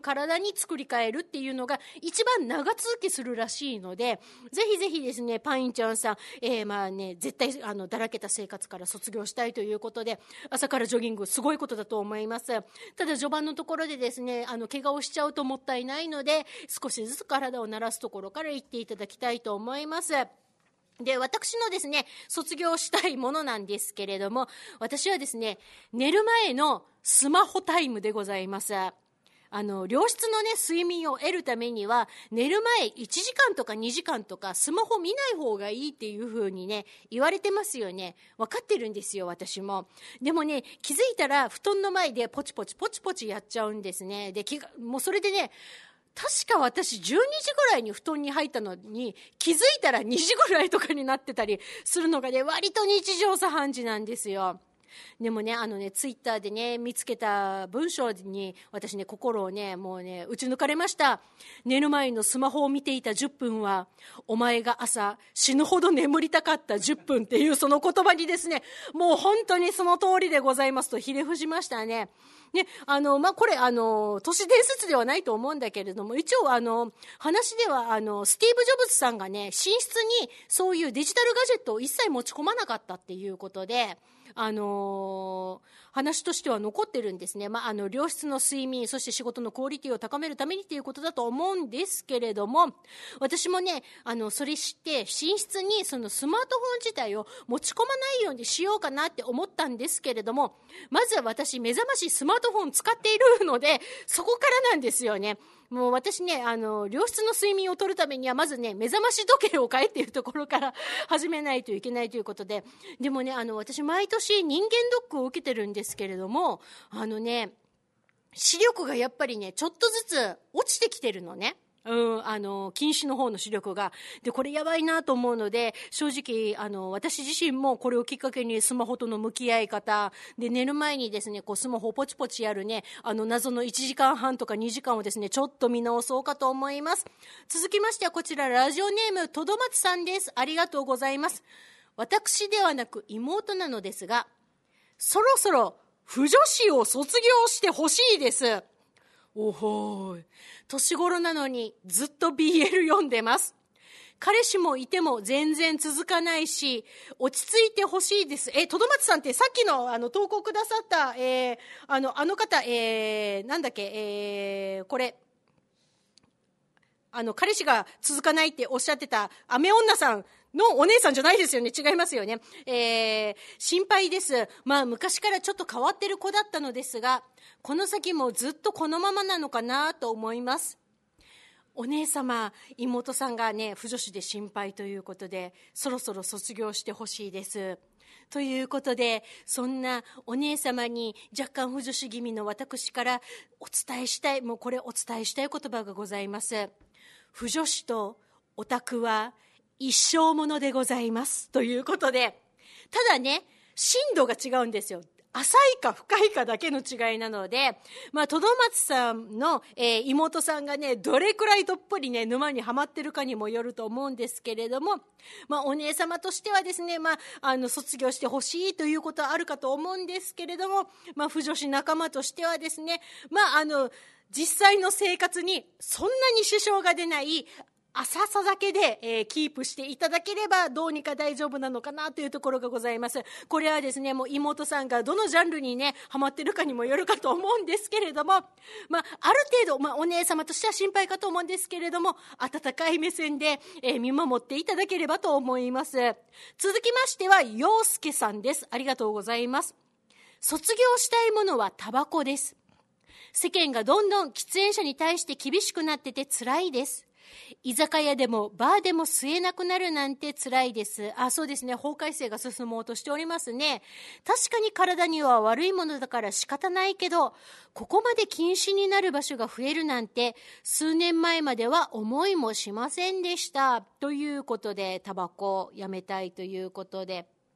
に作り変えるっていうのが一番長続きするらしいので、ぜひぜひですね、パインちゃんさん、えー、まあね、絶対あのだらけた生活から卒業したいということで、朝からジョギングすごいことだと思います。ただ序盤のところでですね、あの怪我をしちゃうともったいないので、少しずつ体を慣らすところから行っていただきたいと思います。で、私のですね、卒業したいものなんですけれども、私はですね、寝る前のスマホタイムでございます。あの、良質のね、睡眠を得るためには、寝る前いちじかんとかにじかんとか、スマホ見ない方がいいっていう風にね、言われてますよね。分かってるんですよ、私も。でもね、気づいたら、布団の前でポチポチポチポチやっちゃうんですね。で、気が、もうそれでね、確か私じゅうにじぐらいに布団に入ったのに、気づいたらにじぐらいとかになってたりするのがね、割と日常茶飯事なんですよ。でもね、あのね、ツイッターでね、見つけた文章に、私ね、心をね、もうね、打ち抜かれました。寝る前のスマホを見ていたじゅっぷんは、お前が朝死ぬほど眠りたかったじゅっぷんっていうその言葉にですね、もう本当にその通りでございますとひれ伏しましたね。ね、あの、まあ、これ、あの、都市伝説ではないと思うんだけれども、一応、あの、話では、あの、スティーブ・ジョブズさんがね、寝室にそういうデジタルガジェットを一切持ち込まなかったっていうことで、あのー、話としては残ってるんですね。まあ、あの、良質の睡眠、そして仕事のクオリティを高めるためにということだと思うんですけれども、私もね、あの、それ知って、寝室にそのスマートフォン自体を持ち込まないようにしようかなって思ったんですけれども、まずは私、目覚ましスマートフォン使っているので、そこからなんですよね。もう私ね、あの、良質の睡眠をとるためには、まずね、目覚まし時計を変えっていうところから始めないといけないということで、でもね、あの、私毎年人間ドックを受けてるんですけれども、あのね、視力がやっぱりね、ちょっとずつ落ちてきてるのね。うん、あの、近視の方の視力が。で、これやばいなと思うので、正直、あの、私自身もこれをきっかけにスマホとの向き合い方、で、寝る前にですね、こう、スマホをポチポチやるね、あの、謎のいちじかんはんとかにじかんをですね、ちょっと見直そうかと思います。続きましては、こちら、ラジオネーム、とどまつさんです。ありがとうございます。私ではなく妹なのですが、そろそろ、腐女子を卒業してほしいです。おほーい。年頃なのにずっと ビーエル 読んでます。彼氏もいても全然続かないし、落ち着いてほしいです。え、とどまつさんってさっきのあの投稿くださった、えー、あの、あの方、えー、なんだっけ、えー、これ、あの、彼氏が続かないっておっしゃってた、アメ女さんのお姉さんじゃないですよね。違いますよね。えー、心配です。まあ、昔からちょっと変わってる子だったのですが、この先もずっとこのままなのかなと思います。お姉様、妹さんがね、腐女子で心配ということで、そろそろ卒業してほしいです。ということで、そんなお姉様に若干腐女子気味の私からお伝えしたい、もうこれお伝えしたい言葉がございます。腐女子とオタクは一生ものでございますということで、ただね、深度が違うんですよ。浅いか深いかだけの違いなので、まあ、とどまつさんの、えー、妹さんがね、どれくらいどっぷりね、沼にはまってるかにもよると思うんですけれども、まあ、お姉様としてはですね、まあ、あの、卒業してほしいということはあるかと思うんですけれども、まあ、腐女子仲間としてはですね、まあ、あの、実際の生活にそんなに支障が出ない浅さだけで、えー、キープしていただければどうにか大丈夫なのかなというところがございます。これはですね、もう妹さんがどのジャンルにね、ハマってるかにもよるかと思うんですけれども、まあ、ある程度、まあ、お姉様としては心配かと思うんですけれども、温かい目線で、えー、見守っていただければと思います。続きましては、陽介さんです。ありがとうございます。卒業したいものはタバコです。世間がどんどん喫煙者に対して厳しくなってて辛いです。居酒屋でもバーでも吸えなくなるなんて辛いです。あ、そうですね。法改正が進もうとしておりますね。確かに体には悪いものだから仕方ないけど、ここまで禁止になる場所が増えるなんて、数年前までは思いもしませんでした。ということで、タバコをやめたいということで。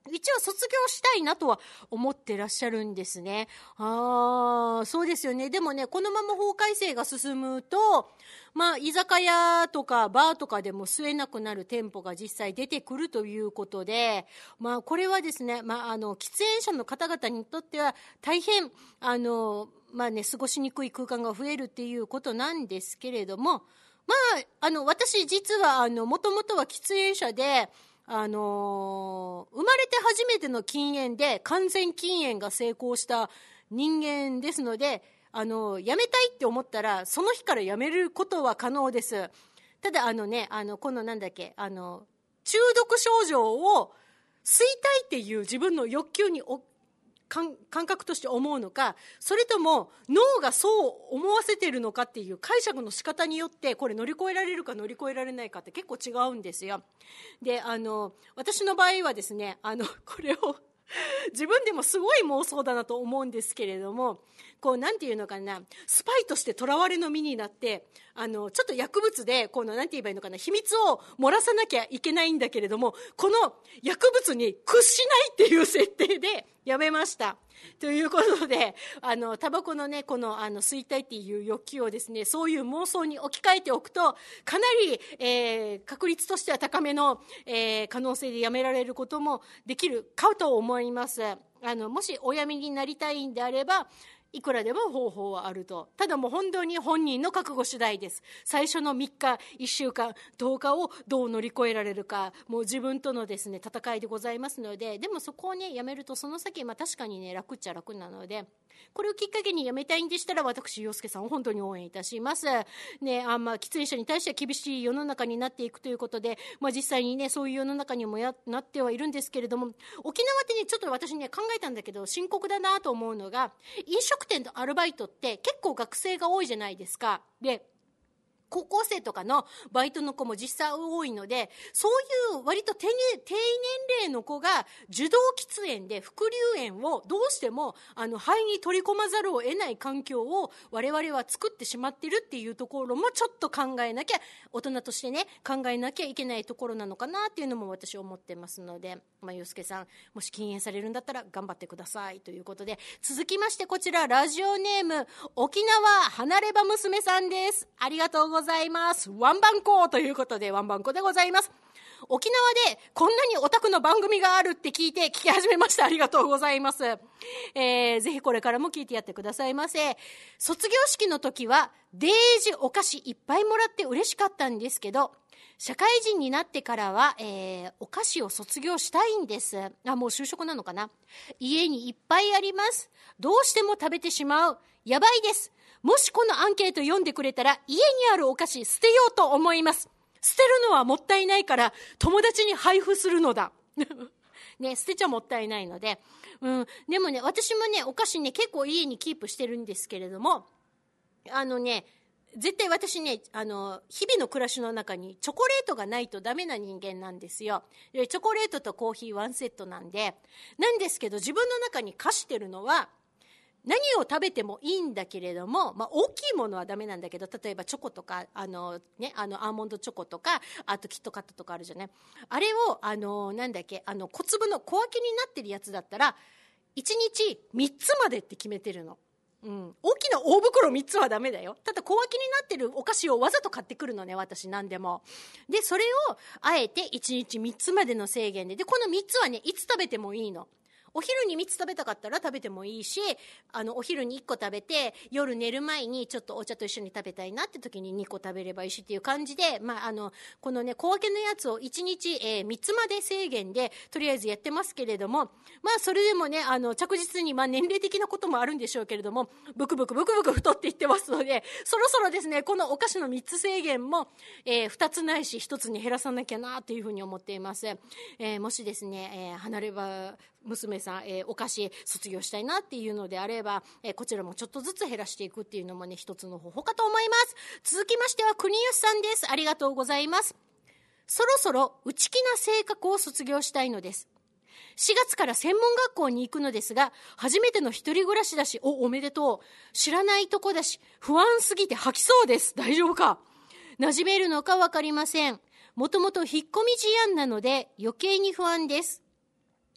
一応卒業したいなとは思ってらっしゃるんですね。ああ、そうですよね。でもね、このまま法改正が進むと、まあ、居酒屋とかバーとかでも吸えなくなる店舗が実際出てくるということで、まあ、これはですね、まあ、あの、喫煙者の方々にとっては大変、あの、まあね、過ごしにくい空間が増えるっていうことなんですけれども、まあ、あの、私実は、あの、もともとは喫煙者で、あのー、生まれて初めての禁煙で完全禁煙が成功した人間ですので、あのー、やめたいって思ったらその日からやめることは可能です。ただあのね、あのこのなんだっけ、あの中毒症状を吸いたいっていう自分の欲求にお感, 感覚として思うのか、それとも脳がそう思わせているのかっていう解釈の仕方によってこれ乗り越えられるか乗り越えられないかって結構違うんですよ。で、あの私の場合はですね、あのこれを自分でもすごい妄想だなと思うんですけれども、こうなんていうのかな、スパイとして囚われの身になって、あのちょっと薬物でこのなんて言えばいいのかな、秘密を漏らさなきゃいけないんだけれども、この薬物に屈しないっていう設定でやめましたということで、あのタバコのね、このあの吸いたいっていう欲求をですね、そういう妄想に置き換えておくとかなり、えー、確率としては高めの、えー、可能性でやめられることもできるかと思います。あのもしおやめになりたいんであればいくらでも方法はあると。ただもう本当に本人の覚悟次第です。最初のみっか、いっしゅうかん、とおかをどう乗り越えられるか、もう自分とのですね戦いでございますので、でもそこをねやめるとその先、まあ確かにね楽っちゃ楽なので、これをきっかけにやめたいんでしたら私陽介さんを本当に応援いたしますね。あんま喫煙者に対しては厳しい世の中になっていくということで、まあ実際にねそういう世の中にもやなってはいるんですけれども、沖縄ってねちょっと私ね考えたんだけど深刻だなと思うのが、飲食店とアルバイトって結構学生が多いじゃないですか。で高校生とかのバイトの子も実際多いので、そういう割と低年齢の子が受動喫煙で副流煙をどうしてもあの肺に取り込まざるを得ない環境を我々は作ってしまっているっていうところもちょっと考えなきゃ、大人としてね考えなきゃいけないところなのかなっていうのも私思ってますので、まあ、ゆうすけさんもし禁煙されるんだったら頑張ってくださいということで、続きましてこちらラジオネーム沖縄離れば娘さんです。ありがとうございます。ワンバンコということでワンバンコでございます。沖縄でこんなにオタクの番組があるって聞いて聞き始めました。ありがとうございます。えー、ぜひこれからも聞いてやってくださいませ。卒業式の時はデージお菓子いっぱいもらって嬉しかったんですけど、社会人になってからは、えー、お菓子を卒業したいんです。あ、もう就職なのかな。家にいっぱいあります。どうしても食べてしまう。やばいです。もしこのアンケート読んでくれたら家にあるお菓子捨てようと思います。捨てるのはもったいないから友達に配布するのだね、捨てちゃもったいないので、うん、でもね私もねお菓子ね結構家にキープしてるんですけれども、あのね絶対私ねあの日々の暮らしの中にチョコレートがないとダメな人間なんですよ。でチョコレートとコーヒーワンセットなんでなんですけど、自分の中に課してるのは何を食べてもいいんだけれども、まあ、大きいものはダメなんだけど、例えばチョコとかあの、ね、あのアーモンドチョコとか、あとキットカットとかあるじゃない。あれをあのなんだっけ、あの小粒の小分けになってるやつだったらいちにちみっつまでって決めてるの。うん、大きな大袋みっつはダメだよ。ただ小分けになってるお菓子をわざと買ってくるのね、私何でも。でそれをあえていちにちみっつまでの制限で、でこのみっつはねいつ食べてもいいの。お昼にみっつ食べたかったら食べてもいいし、あのお昼にいっこ食べて夜寝る前にちょっとお茶と一緒に食べたいなって時ににこ食べればいいしっていう感じで、まあ、あのこのね小分けのやつをいちにち、えー、みっつまで制限でとりあえずやってますけれども、まあそれでもねあの着実に、まあ、年齢的なこともあるんでしょうけれどもブクブクブクブク太っていってますので、そろそろですねこのお菓子のみっつ制限も、えー、ふたつないしひとつに減らさなきゃなというふうに思っています。えー、もしですね、えー、離れば娘さん、えー、お菓子卒業したいなっていうのであれば、えー、こちらもちょっとずつ減らしていくっていうのもね一つの方法かと思います。続きましては国吉さんです。ありがとうございます。そろそろ内気な性格を卒業したいのです。しがつから専門学校に行くのですが、初めての一人暮らしだし、お、おめでとう。知らないとこだし、不安すぎて吐きそうです。大丈夫か？馴染めるのかわかりません。もともと引っ込み思案なので余計に不安です。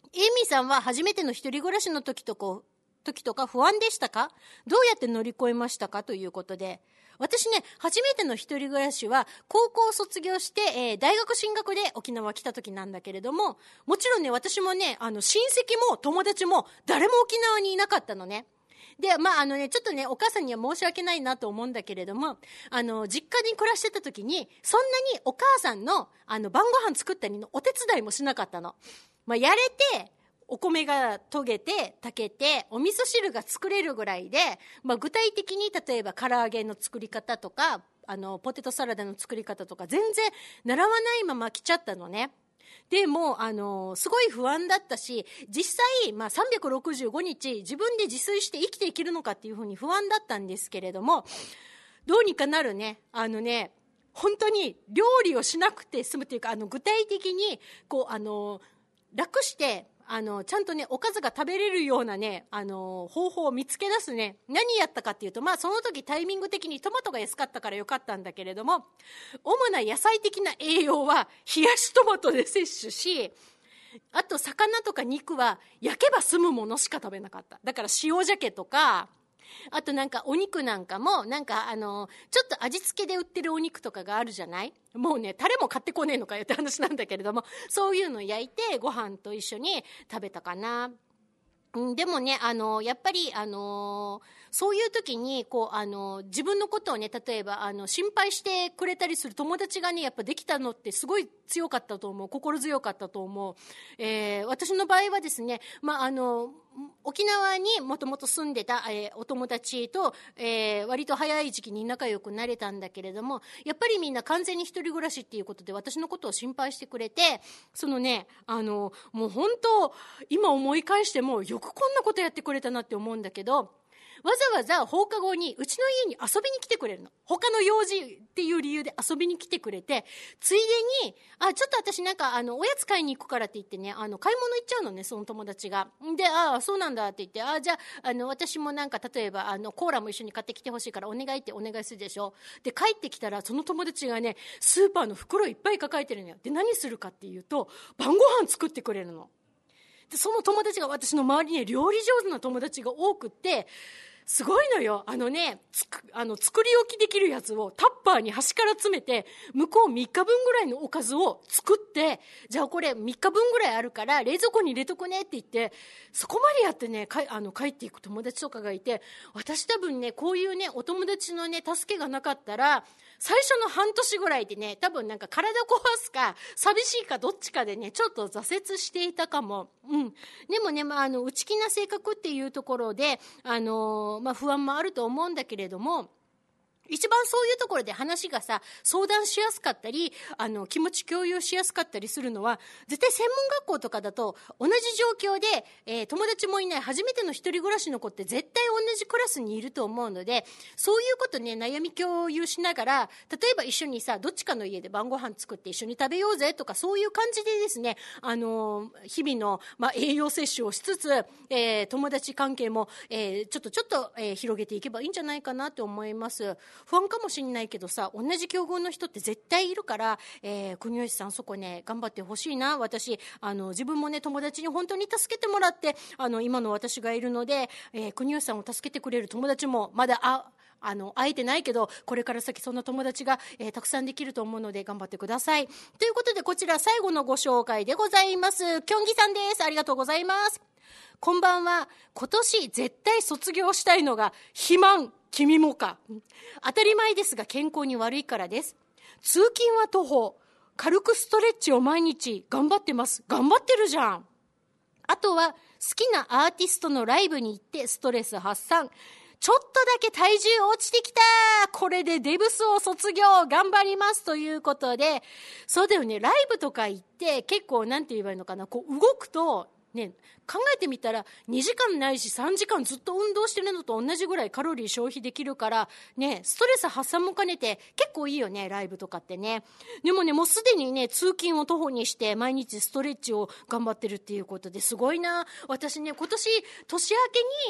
エイミーさんは初めての一人暮らしの時とか、時とか不安でしたか？どうやって乗り越えましたか？ということで、私ね、初めての一人暮らしは高校を卒業して、えー、大学進学で沖縄来た時なんだけれども、もちろんね、私もね、あの親戚も友達も誰も沖縄にいなかったのね。で、まあ、あのね、ちょっとね、お母さんには申し訳ないなと思うんだけれども、あの、実家に暮らしてた時に、そんなにお母さんの、あの、晩ご飯作ったりのお手伝いもしなかったの。まあ、やれて、お米が研げて、炊けて、お味噌汁が作れるぐらいで、まあ、具体的に例えば唐揚げの作り方とか、あの、ポテトサラダの作り方とか、全然習わないまま来ちゃったのね。でもう、あの、すごい不安だったし、実際、まあ、さんびゃくろくじゅうごにち自分で自炊して生きていけるのかっていうふうに不安だったんですけれども、どうにかなるね。あのね、本当に料理をしなくて済むというか、あの、具体的に、こう、あの、楽して、あの、ちゃんとね、おかずが食べれるようなね、あの、方法を見つけ出すね。何やったかっていうと、まあ、その時タイミング的にトマトが安かったからよかったんだけれども、主な野菜的な栄養は冷やしトマトで摂取し、あと魚とか肉は焼けば済むものしか食べなかった。だから塩鮭とか、あとなんかお肉なんかもなんかあのちょっと味付けで売ってるお肉とかがあるじゃない。もうねタレも買ってこねえのかよって話なんだけれども、そういうの焼いてご飯と一緒に食べたかな。うん、でもね、あのやっぱり、あのー、そういう時にこう、あのー、自分のことをね、例えばあの心配してくれたりする友達がねやっぱできたのってすごい強かったと思う。心強かったと思う。えー、私の場合はですね、まああの沖縄にもともと住んでた、えー、お友達と、えー、割と早い時期に仲良くなれたんだけれども、やっぱりみんな完全に一人暮らしっていうことで私のことを心配してくれて、そのね、あのもう本当今思い返してもよくこんなことやってくれたなって思うんだけど、わざわざ放課後にうちの家に遊びに来てくれるの。他の用事っていう理由で遊びに来てくれて、ついでに、あ、ちょっと私なんかあのおやつ買いに行くからって言ってね、あの買い物行っちゃうのね、その友達が。で、ああそうなんだって言って、あ、じゃあ、あの私もなんか例えばあのコーラも一緒に買ってきてほしいからお願いってお願いするでしょ。で、帰ってきたらその友達がね、スーパーの袋いっぱい抱えてるのよ。で、何するかっていうと、晩ご飯作ってくれるの。で、その友達が私の周りに、ね、料理上手な友達が多くって、すごいのよ。あのね、つく、あの、作り置きできるやつをタッパーに端から詰めて、向こうみっかぶんぐらいのおかずを作って、じゃあこれみっかぶんぐらいあるから冷蔵庫に入れとくねって言って、そこまでやってね、かあの帰っていく友達とかがいて、私多分ね、こういうね、お友達のね、助けがなかったら、最初の半年ぐらいでね、多分なんか体壊すか、寂しいかどっちかでね、ちょっと挫折していたかも。うん。でもね、まあ、あの、内気な性格っていうところで、あのー、まあ、不安もあると思うんだけれども、一番そういうところで話がさ、相談しやすかったり、あの、気持ち共有しやすかったりするのは、絶対専門学校とかだと、同じ状況で、えー、友達もいない初めての一人暮らしの子って絶対同じクラスにいると思うので、そういうことね、悩み共有しながら、例えば一緒にさ、どっちかの家で晩ご飯作って一緒に食べようぜとか、そういう感じでですね、あのー、日々の、まあ、栄養摂取をしつつ、えー、友達関係も、えー、ちょっとちょっと、えー、広げていけばいいんじゃないかなと思います。不安かもしれないけどさ、同じ境遇の人って絶対いるから、えー、国吉さんそこね頑張ってほしいな。私あの自分もね友達に本当に助けてもらってあの今の私がいるので、えー、国吉さんを助けてくれる友達もまだああの会えてないけど、これから先そんな友達が、えー、たくさんできると思うので頑張ってください。ということでこちら最後のご紹介でございます。きょんぎさんです。ありがとうございます。こんばんは。今年絶対卒業したいのが肥満、君もか。当たり前ですが健康に悪いからです。通勤は徒歩、軽くストレッチを毎日頑張ってます。頑張ってるじゃん。あとは好きなアーティストのライブに行ってストレス発散。ちょっとだけ体重落ちてきた。これでデブスを卒業頑張りますということで、そうだよね。ライブとか行って結構なんて言えばいいのかな、こう動くとね、考えてみたらにじかんないしさんじかんずっと運動してるのと同じぐらいカロリー消費できるからね、ストレス発散も兼ねて結構いいよね、ライブとかってね。でもね、もうすでにね通勤を徒歩にして毎日ストレッチを頑張ってるっていうことですごいな。私ね、今年年明けに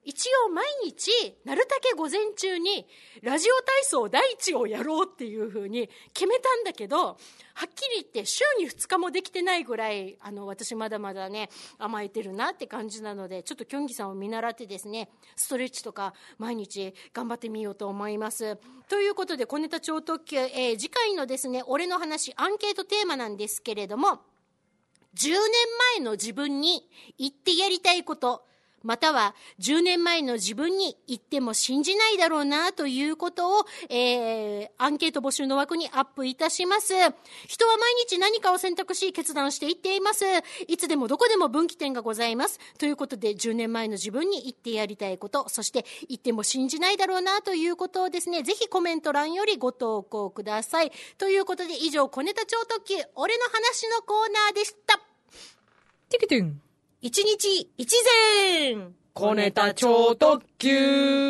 一応毎日なるたけ午前中にラジオ体操第一をやろうっていう風に決めたんだけど、はっきり言って週にふつかもできてないぐらい、あの私まだまだね甘えてるなって感じなので、ちょっとキョンギさんを見習ってですね、ストレッチとか毎日頑張ってみようと思います。ということで、小ネタ超特急、えー、次回のですね俺の話アンケートテーマなんですけれども、じゅうねんまえの自分に言ってやりたいこと、またはじゅうねんまえの自分に言っても信じないだろうなということを、えー、アンケート募集の枠にアップいたします。人は毎日何かを選択し決断していっています。いつでもどこでも分岐点がございます。ということで、じゅうねんまえの自分に言ってやりたいこと、そして言っても信じないだろうなということをですね、ぜひコメント欄よりご投稿ください。ということで、以上小ネタ超特急俺の話のコーナーでした。
ティキテン
一日一善
小ネタ超特急。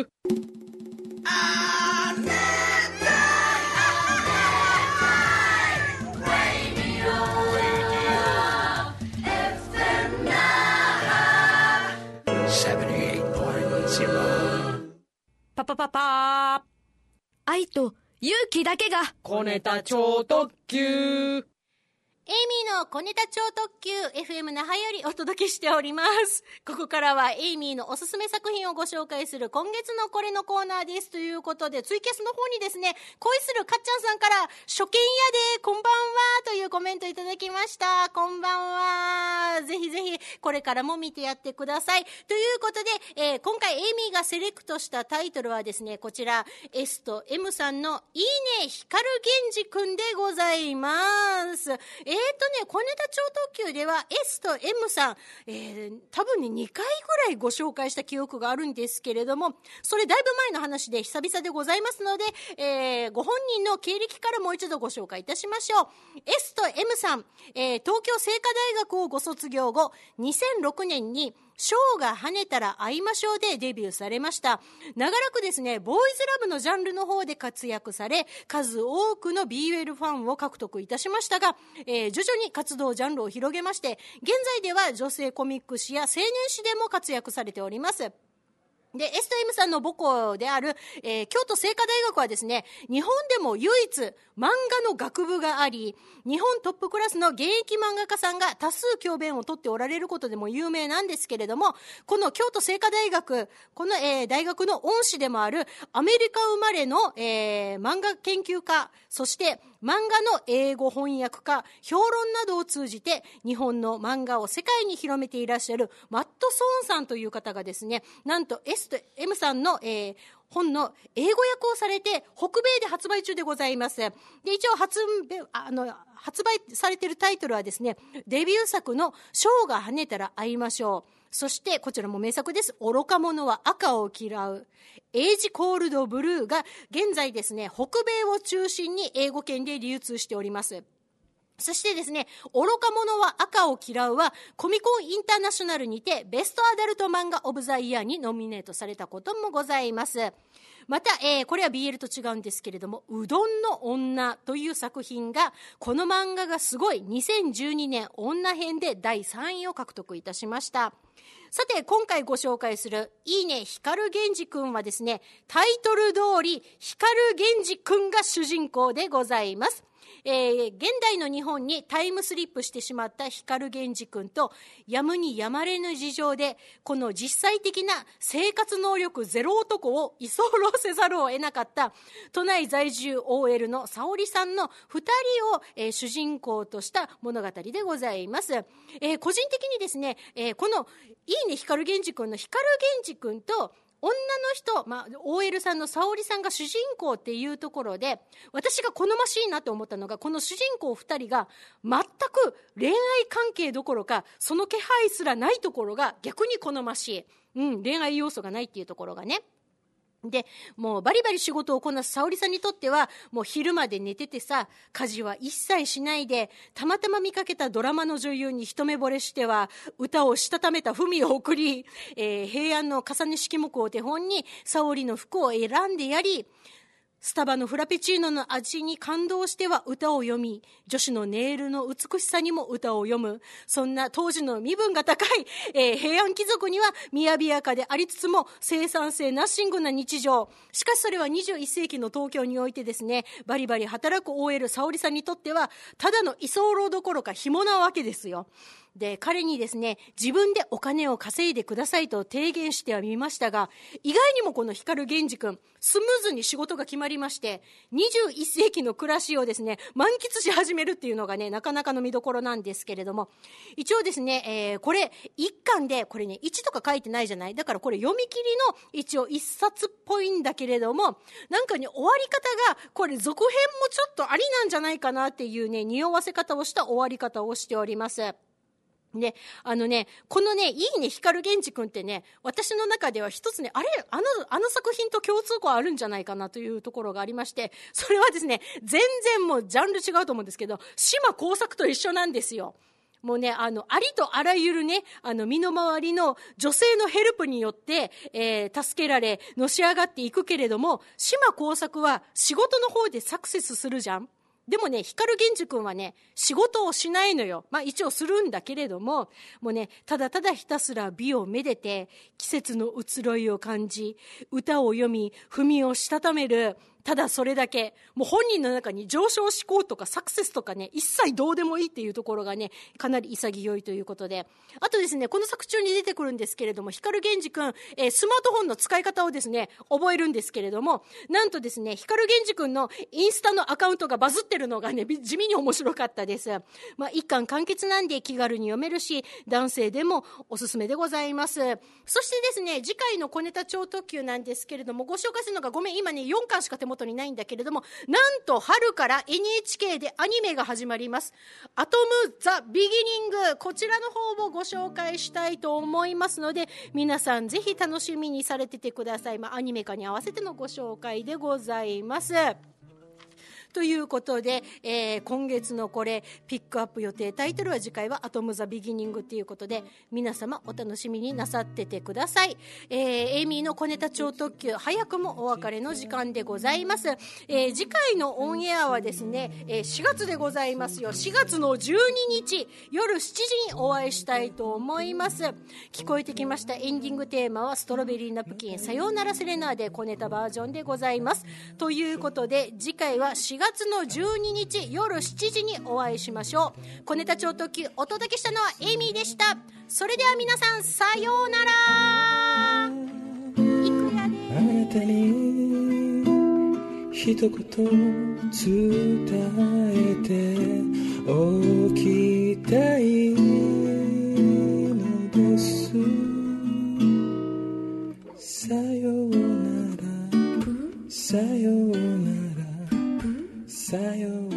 パパパパー、
愛と勇気だけが
小ネタ超特急。
エイミーの小ネタ超特急 エフエム 那覇よりお届けしております。ここからはエイミーのおすすめ作品をご紹介する今月のこれのコーナーです。ということで、ツイキャスの方にですね、恋するかっちゃんさんから初見やでこんばんはというコメントいただきました。こんばんは。ぜひぜひこれからも見てやってください。ということで、えー、今回エイミーがセレクトしたタイトルはですね、こちら S と M さんのいいね光源氏くんでございます。えーえーとね、小ネタ超特急では S と M さん、えー、多分ねにかいぐらいご紹介した記憶があるんですけれども、それだいぶ前の話で久々でございますので、えー、ご本人の経歴からもう一度ご紹介いたしましょう。 S と M さん、えー、東京聖華大学をご卒業後、にせんろくねんにショーが跳ねたら会いましょうでデビューされました。長らくですね、ボーイズラブのジャンルの方で活躍され、数多くの ビーエル ファンを獲得いたしましたが、えー、徐々に活動ジャンルを広げまして、現在では女性コミック誌や青年誌でも活躍されております。で、S と M さんの母校である、えー、京都精華大学はですね、日本でも唯一漫画の学部があり、日本トップクラスの現役漫画家さんが多数教鞭をとっておられることでも有名なんですけれども、この京都精華大学、この、えー、大学の恩師でもあるアメリカ生まれの、えー、漫画研究家、そして漫画の英語翻訳家、評論などを通じて日本の漫画を世界に広めていらっしゃるマット・ソーンさんという方がですね、なんと S と M さんの、えー、本の英語訳をされて北米で発売中でございます。で、一応発あの発売されているタイトルはですね、デビュー作のショーが跳ねたら会いましょう、そしてこちらも名作です、愚か者は赤を嫌う、エイジコールドブルーが現在ですね、北米を中心に英語圏で流通しております。そしてですね、愚か者は赤を嫌うはコミコンインターナショナルにてベストアダルト漫画オブザイヤーにノミネートされたこともございます。また、えー、これは ビーエル と違うんですけれども、うどんの女という作品が、この漫画がすごいにせんじゅうにねん女編でだいさんいを獲得いたしました。さて、今回ご紹介するいいね光源氏くんはですね、タイトル通り光源氏くんが主人公でございます。えー、現代の日本にタイムスリップしてしまった光源氏くんと、やむにやまれぬ事情でこの実際的な生活能力ゼロ男を居候せざるを得なかった都内在住 オーエル の沙織さんのふたりを、えー、主人公とした物語でございます。えー、個人的にですね、えー、このいいね光源氏くんの光源氏くんと女の人、まあ、オーエル さんの沙織さんが主人公っていうところで、私が好ましいなと思ったのが、この主人公ふたりが全く恋愛関係どころかその気配すらないところが逆に好ましい、うん、恋愛要素がないっていうところがね。で、もうバリバリ仕事をこなす沙織さんにとっては、もう昼まで寝ててさ、家事は一切しないで、たまたま見かけたドラマの女優に一目惚れしては歌をしたためた文を送り、えー、平安の重ね式目を手本に沙織の服を選んでやり、 スタバのフラペチーノの味に感動しては歌を読み、女子のネイルの美しさにも歌を読む、そんな当時の身分が高い、えー、平安貴族には雅やかでありつつも生産性ナッシングな日常。しかしそれはにじゅういっせいきの東京においてですね、バリバリ働く オーエル 沙織さんにとってはただの居候どころか紐なわけですよ。で、彼にですね、自分でお金を稼いでくださいと提言してはみましたが、意外にもこの光源氏くん、スムーズに仕事が決まりまして、にじゅういっせいきの暮らしをですね、満喫し始めるっていうのがね、なかなかの見どころなんですけれども、一応ですね、えー、これ、一巻で、これね、いちとか書いてないじゃない。だからこれ読み切りの一応一冊っぽいんだけれども、なんかね、終わり方が、これ続編もちょっとありなんじゃないかなっていうね、匂わせ方をした終わり方をしております。で、あのね、このね、いいね、光源氏くんってね、私の中では一つね、あれ、あの、あの作品と共通項あるんじゃないかなというところがありまして、それはですね、全然もうジャンル違うと思うんですけど、島耕作と一緒なんですよ。もうね、あの、ありとあらゆるね、あの、身の回りの女性のヘルプによって、えー、助けられ、のし上がっていくけれども、島耕作は仕事の方でサクセスするじゃん。でもね、光源氏くんはね、仕事をしないのよ。まあ一応するんだけれども、もうね、ただただひたすら美をめでて、季節の移ろいを感じ、歌を読み、文をしたためる、ただそれだけ。もう本人の中に上昇志向とかサクセスとかね、一切どうでもいいっていうところがね、かなり潔いということで。あとですね、この作中に出てくるんですけれども、光源氏くん、えー、スマートフォンの使い方をですね、覚えるんですけれども、なんとですね、光源氏くんのインスタのアカウントがバズってるのがね、地味に面白かったです。まあ、一巻完結なんで気軽に読めるし、男性でもおすすめでございます。そしてですね、次回の小ネタ超特急なんですけれども、ご紹介するのが、ごめん、今ね、よんかんしか手元にないんだけれども、なんと春から エヌエイチケー でアニメが始まります。アトム・ザ・ビギニング、こちらの方をご紹介したいと思いますので、皆さんぜひ楽しみにされててください。まあ、アニメ化に合わせてのご紹介でございます。ということで、えー、今月のこれピックアップ予定タイトルは次回はアトム・ザ・ビギニングということで、皆様お楽しみになさっててください。えー、エイミーの小ネタ超特急、早くもお別れの時間でございます。えー、次回のオンエアはですね、えー、しがつでございますよ。しがつのじゅうににち夜しちじにお会いしたいと思います。聞こえてきましたエンディングテーマはストロベリーナプキンさようならセレナーデ小ネタバージョンでございます。ということで次回はしがつのじゅうににち夜しちじにお会いしましょう。小ネタ超特急お届けしたのはエイミーでした。それでは皆さんさようなら。いくらであなたに一言伝えておきたいのです。さようならさようならさよう